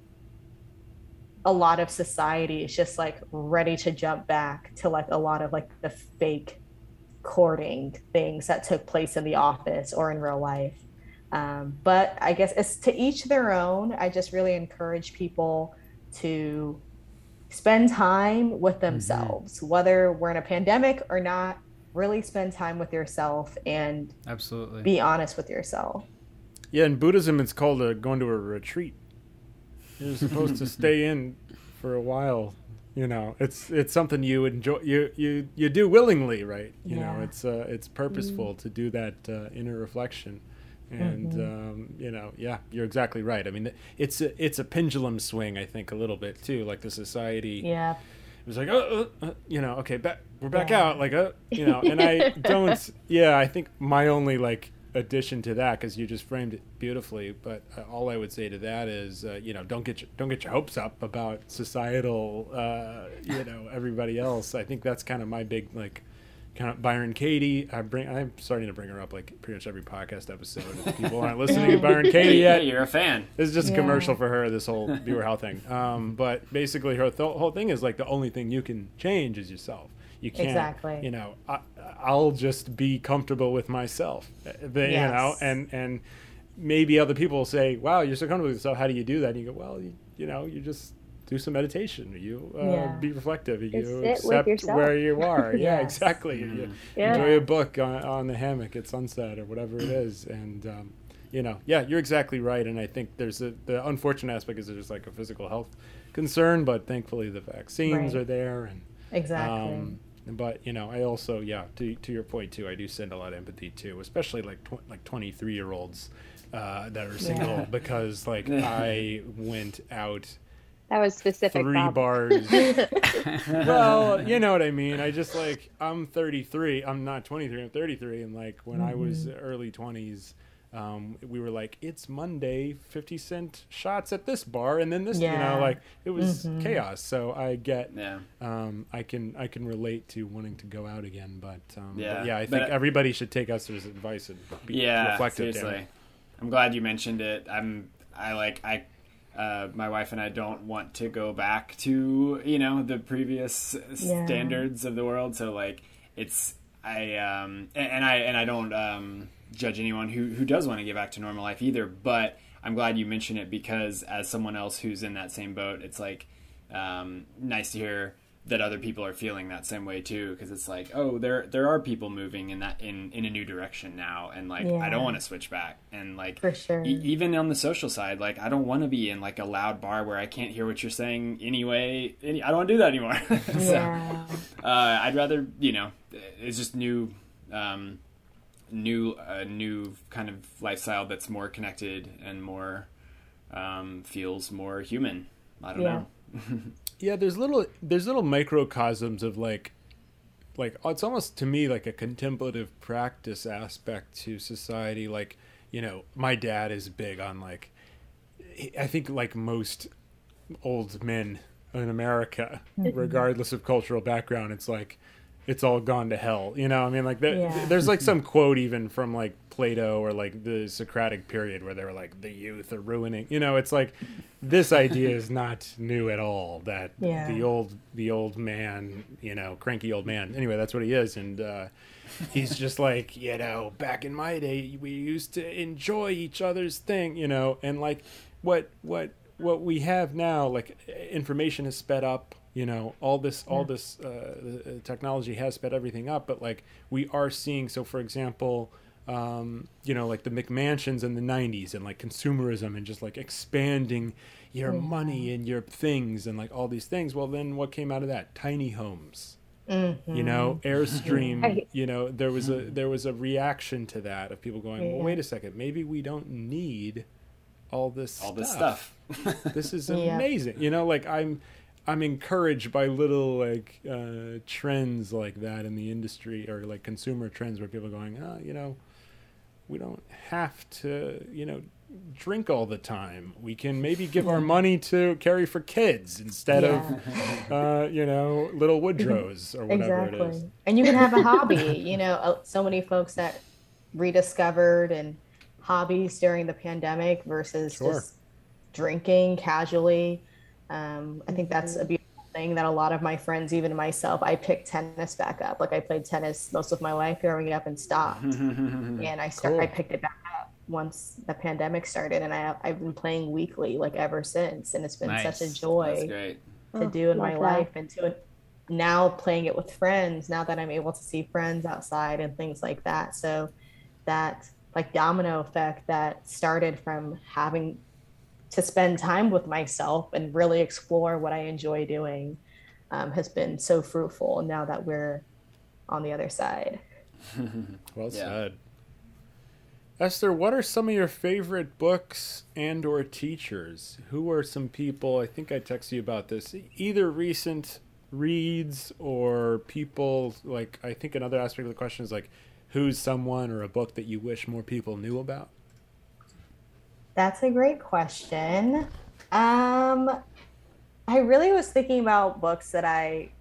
a lot of society is just like ready to jump back to like a lot of like the fake courting things that took place in the office or in real life. But I guess it's to each their own. I just really encourage people to spend time with themselves, whether we're in a pandemic or not. Really spend time with yourself and absolutely be honest with yourself. Yeah, in Buddhism, it's called going to a retreat. You're supposed to stay in for a while. You know, it's something you enjoy. You do willingly, right? You know, it's purposeful to do that inner reflection. And you know, yeah, you're exactly right. I mean, it's a pendulum swing, I think, a little bit too. Like the society, it was like, you know, okay, we're back out, like, you know. And I don't, I think my only like addition to that, because you just framed it beautifully, but all I would say to that is, you know, don't get your hopes up about societal, you know, everybody else. I think that's kind of my big like. Kind of Byron Katie. I'm starting to bring her up like pretty much every podcast episode. If people aren't listening to Byron Katie yet, you're a fan. This is just a commercial for her, this whole viewer health thing. But basically her whole thing is like the only thing you can change is yourself. You can't, you know, I'll just be comfortable with myself, you know, and maybe other people will say, wow, you're so comfortable with yourself. How do you do that? And you go, well, you know, you just do some meditation. You be reflective. You accept where you are. Yeah, exactly. You enjoy a book on the hammock at sunset or whatever it is. And, you know, you're exactly right. And I think there's the unfortunate aspect is there's like a physical health concern, but thankfully the vaccines are there. And But I also, to your point too, I do send a lot of empathy too, especially like 23-year-olds that are single, because like I went out That was specific. 3 Bob. bars. Well, you know what I mean. I just like, I'm 33. I'm not 23. I'm 33. And like when I was early 20s, we were like, it's Monday, 50-cent shots at this bar, and then this, like it was chaos. So I get, I can relate to wanting to go out again, but I think everybody should take Esther's advice and be reflective. Seriously. I'm glad you mentioned it. My wife and I don't want to go back to, the previous standards of the world. So like I don't judge anyone who does want to get back to normal life either, but I'm glad you mentioned it, because as someone else who's in that same boat, it's like nice to hear that other people are feeling that same way too, because it's like, oh, there are people moving in a new direction now, and like I don't want to switch back, and like for sure. Even on the social side, like I don't want to be in like a loud bar where I can't hear what you're saying anyway. I don't want to do that anymore. So I'd rather, it's just new kind of lifestyle that's more connected and more feels more human. I don't know. Yeah, there's little microcosms of like it's almost to me like a contemplative practice aspect to society. Like, my dad is big on like, I think like most old men in America, regardless of cultural background, it's like, it's all gone to hell. I mean, like there's like some quote even from like Plato or like the Socratic period where they were like, the youth are ruining, it's like, this idea is not new at all, that the old man, cranky old man, anyway, that's what he is. And he's just like, back in my day we used to enjoy each other's thing, and like what we have now, like information has sped up, all this technology has sped everything up, but like we are seeing, so for example, like the McMansions in the 90s, and like consumerism and just like expanding your money and your things and like all these things. Well, then what came out of that? Tiny homes, Airstream, there was a reaction to that of people going, well, wait a second, maybe we don't need all this stuff. This is amazing. Like I'm encouraged by little like trends like that in the industry, or like consumer trends where people are going, we don't have to, drink all the time. We can maybe give our money to Carry for Kids instead of, little Woodrows or whatever it is. And you can have a hobby. So many folks that rediscovered and hobbies during the pandemic versus just drinking casually. I think that's a beautiful thing that a lot of my friends, even myself, I picked tennis back up. Like I played tennis most of my life growing up and stopped. And I picked it back up once the pandemic started, and I've been playing weekly like ever since. And it's been such a joy to do in my life, and to now playing it with friends, now that I'm able to see friends outside and things like that. So that like domino effect that started from having to spend time with myself and really explore what I enjoy doing has been so fruitful now that we're on the other side. Well said. Esther, what are some of your favorite books and or teachers? Who are some people, I think I texted you about this, either recent reads or people, like I think another aspect of the question is like, who's someone or a book that you wish more people knew about? That's a great question. I really was thinking about books that I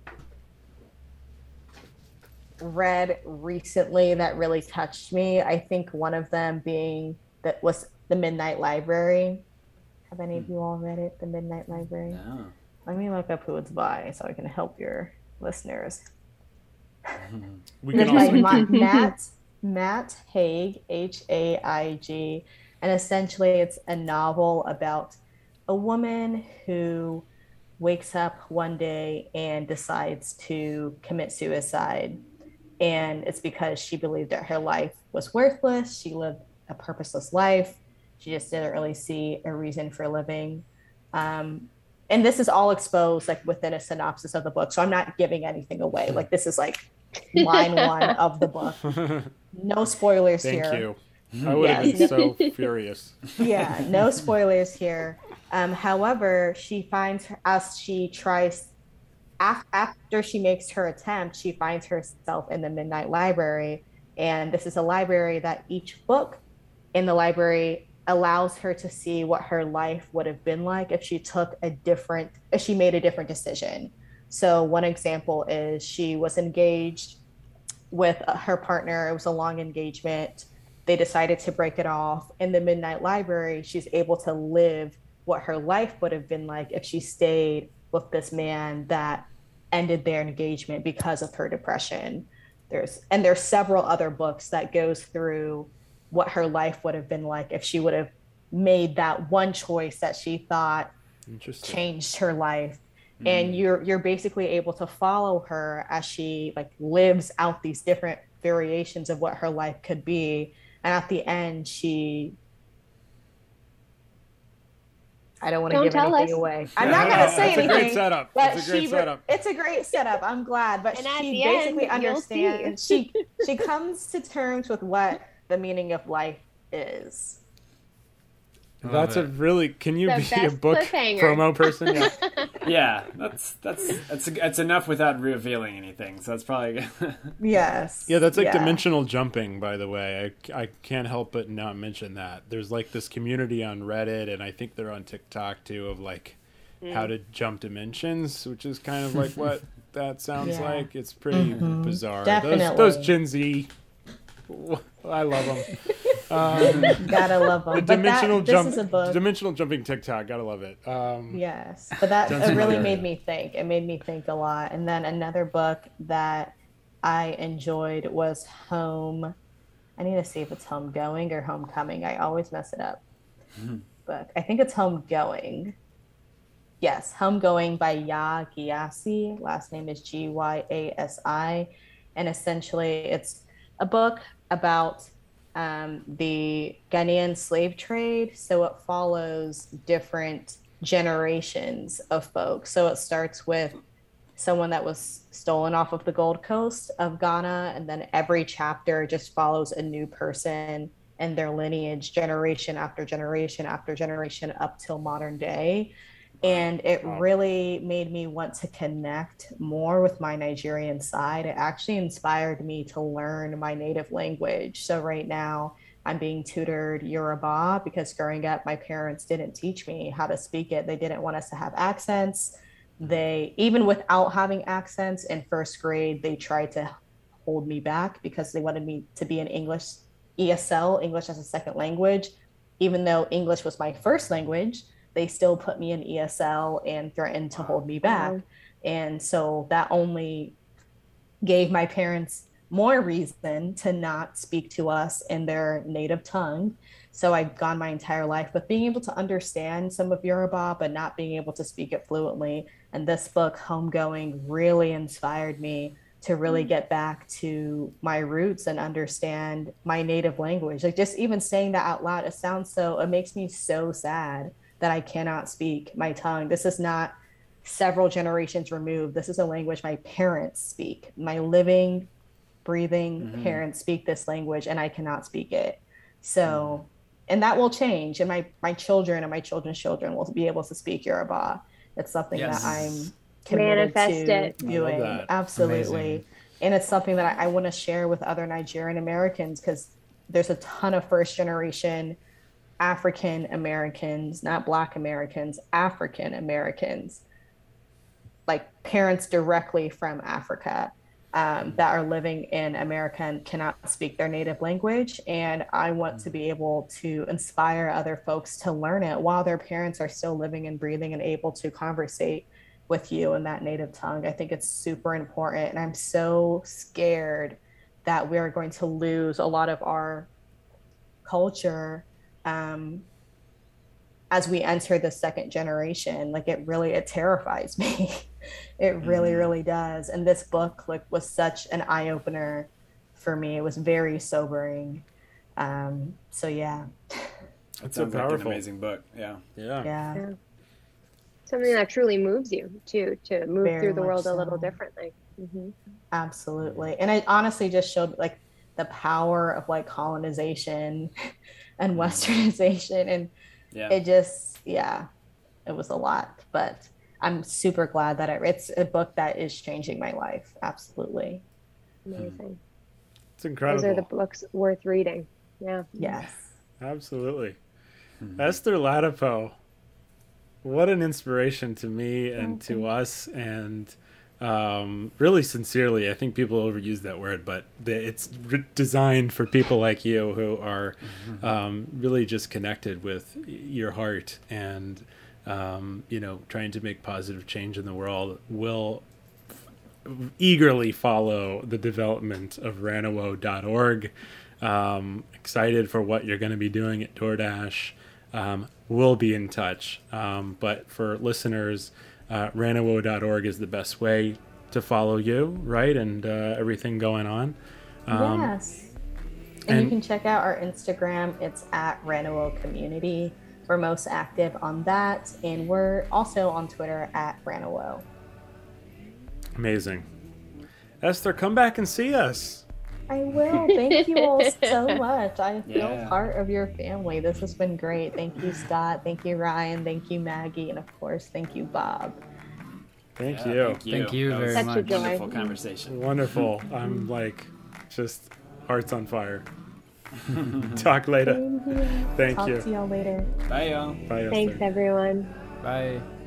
read recently that really touched me. I think one of them was The Midnight Library. Have any of you all read it, The Midnight Library? No. Let me look up who it's by so I can help your listeners. We can also Matt Haig, Haig. And essentially it's a novel about a woman who wakes up one day and decides to commit suicide. And it's because she believed that her life was worthless. She lived a purposeless life. She just didn't really see a reason for living. and this is all exposed like within a synopsis of the book. So I'm not giving anything away. Like this is like line one of the book. No spoilers Thank here. you. I would have been so furious. Yeah, no spoilers here. However, she finds as she tries after she makes her attempt, she finds herself in the Midnight Library, and this is a library that each book in the library allows her to see what her life would have been like if if she made a different decision. So one example is she was engaged with her partner. It was a long engagement. They decided to break it off. In the Midnight Library, she's able to live what her life would have been like if she stayed with this man that ended their engagement because of her depression. There's several other books that goes through what her life would have been like if she would have made that one choice that she thought changed her life. And you're basically able to follow her as she like lives out these different variations of what her life could be. And at the end, I don't want to give anything away. I'm not going to say anything. It's a great setup. It's a great setup. I'm glad. But she basically understands. She comes to terms with what the meaning of life is. That's a really. Can you be a book promo person? Yeah, that's enough without revealing anything. So that's probably yes. Yeah, that's like dimensional jumping. By the way, I can't help but not mention that. There's like this community on Reddit, and I think they're on TikTok too, of like how to jump dimensions, which is kind of like what that sounds like. It's pretty bizarre. Definitely. Those Gen Z. I love them. Gotta love them. Dimensional jumping TikTok. Gotta love it. Yes, but that it really made me think. It made me think a lot. And then another book that I enjoyed was Home. I need to see if it's Homegoing or Homecoming. I always mess it up. But I think it's Homegoing. Yes, Homegoing by Yaa Gyasi. Last name is Gyasi. And essentially it's a book about the Ghanaian slave trade. So it follows different generations of folks. So it starts with someone that was stolen off of the Gold Coast of Ghana, and then every chapter just follows a new person and their lineage, generation after generation after generation, up till modern day. And it really made me want to connect more with my Nigerian side. It actually inspired me to learn my native language. So right now I'm being tutored Yoruba because growing up, my parents didn't teach me how to speak it. They didn't want us to have accents. They, even without having accents in first grade, they tried to hold me back because they wanted me to be in English, ESL, English as a second language. Even though English was my first language, they still put me in ESL and threatened to hold me back. And so that only gave my parents more reason to not speak to us in their native tongue. So I've gone my entire life with being able to understand some of Yoruba, but not being able to speak it fluently. And this book, Homegoing, really inspired me to really get back to my roots and understand my native language. Like just even saying that out loud, it makes me so sad that I cannot speak my tongue. This is not several generations removed. This is a language my parents speak. My living, breathing parents speak this language, and I cannot speak it. So, and that will change. And my children and my children's children will be able to speak Yoruba. It's something that I'm committed to doing. Absolutely. Amazing. And it's something that I want to share with other Nigerian Americans, because there's a ton of first generation African Americans, not Black Americans, African Americans, like parents directly from Africa that are living in America and cannot speak their native language. And I want to be able to inspire other folks to learn it while their parents are still living and breathing and able to conversate with you in that native tongue. I think it's super important. And I'm so scared that we're going to lose a lot of our culture as we enter the second generation. Like it terrifies me. It really, really does. And this book was such an eye-opener for me. It was very sobering. So yeah. It sounds like an amazing book. Yeah. something that truly moves you to move Very through the much world a little so. differently. Hmm. Absolutely. And it honestly just showed like the power of like colonization and westernization. And Yeah. it just, yeah, it was a lot. But I'm super glad that it's a book that is changing my life. Absolutely. Amazing. It's Those incredible. are the books worth reading. Yeah. Yes. Absolutely. Esther Latipo, what an inspiration to me and to us, and really sincerely, I think people overuse that word, but it's designed for people like you who are really just connected with your heart and, trying to make positive change in the world. Will eagerly follow the development of Ranawo.org. Excited for what you're going to be doing at DoorDash. We'll be in touch. But for listeners, Ranawo.org is the best way to follow you, right? And everything going on. Yes. And you can check out our Instagram. It's at Ranawo Community. We're most active on that. And we're also on Twitter at Ranawo. Amazing. Esther, come back and see us. I will. Thank you all so much. I feel Yeah. part of your family. This has been great. Thank you, Scott. Thank you, Ryan. Thank you, Maggie. And of course, thank you, Bob. Thank Yeah, you. Thank you That was very Such a much. joy. Wonderful conversation. Wonderful. I'm like, just hearts on fire. Talk later. Thank Talk you. to y'all later. Bye, y'all. Bye, Esther. Thanks, everyone. Bye.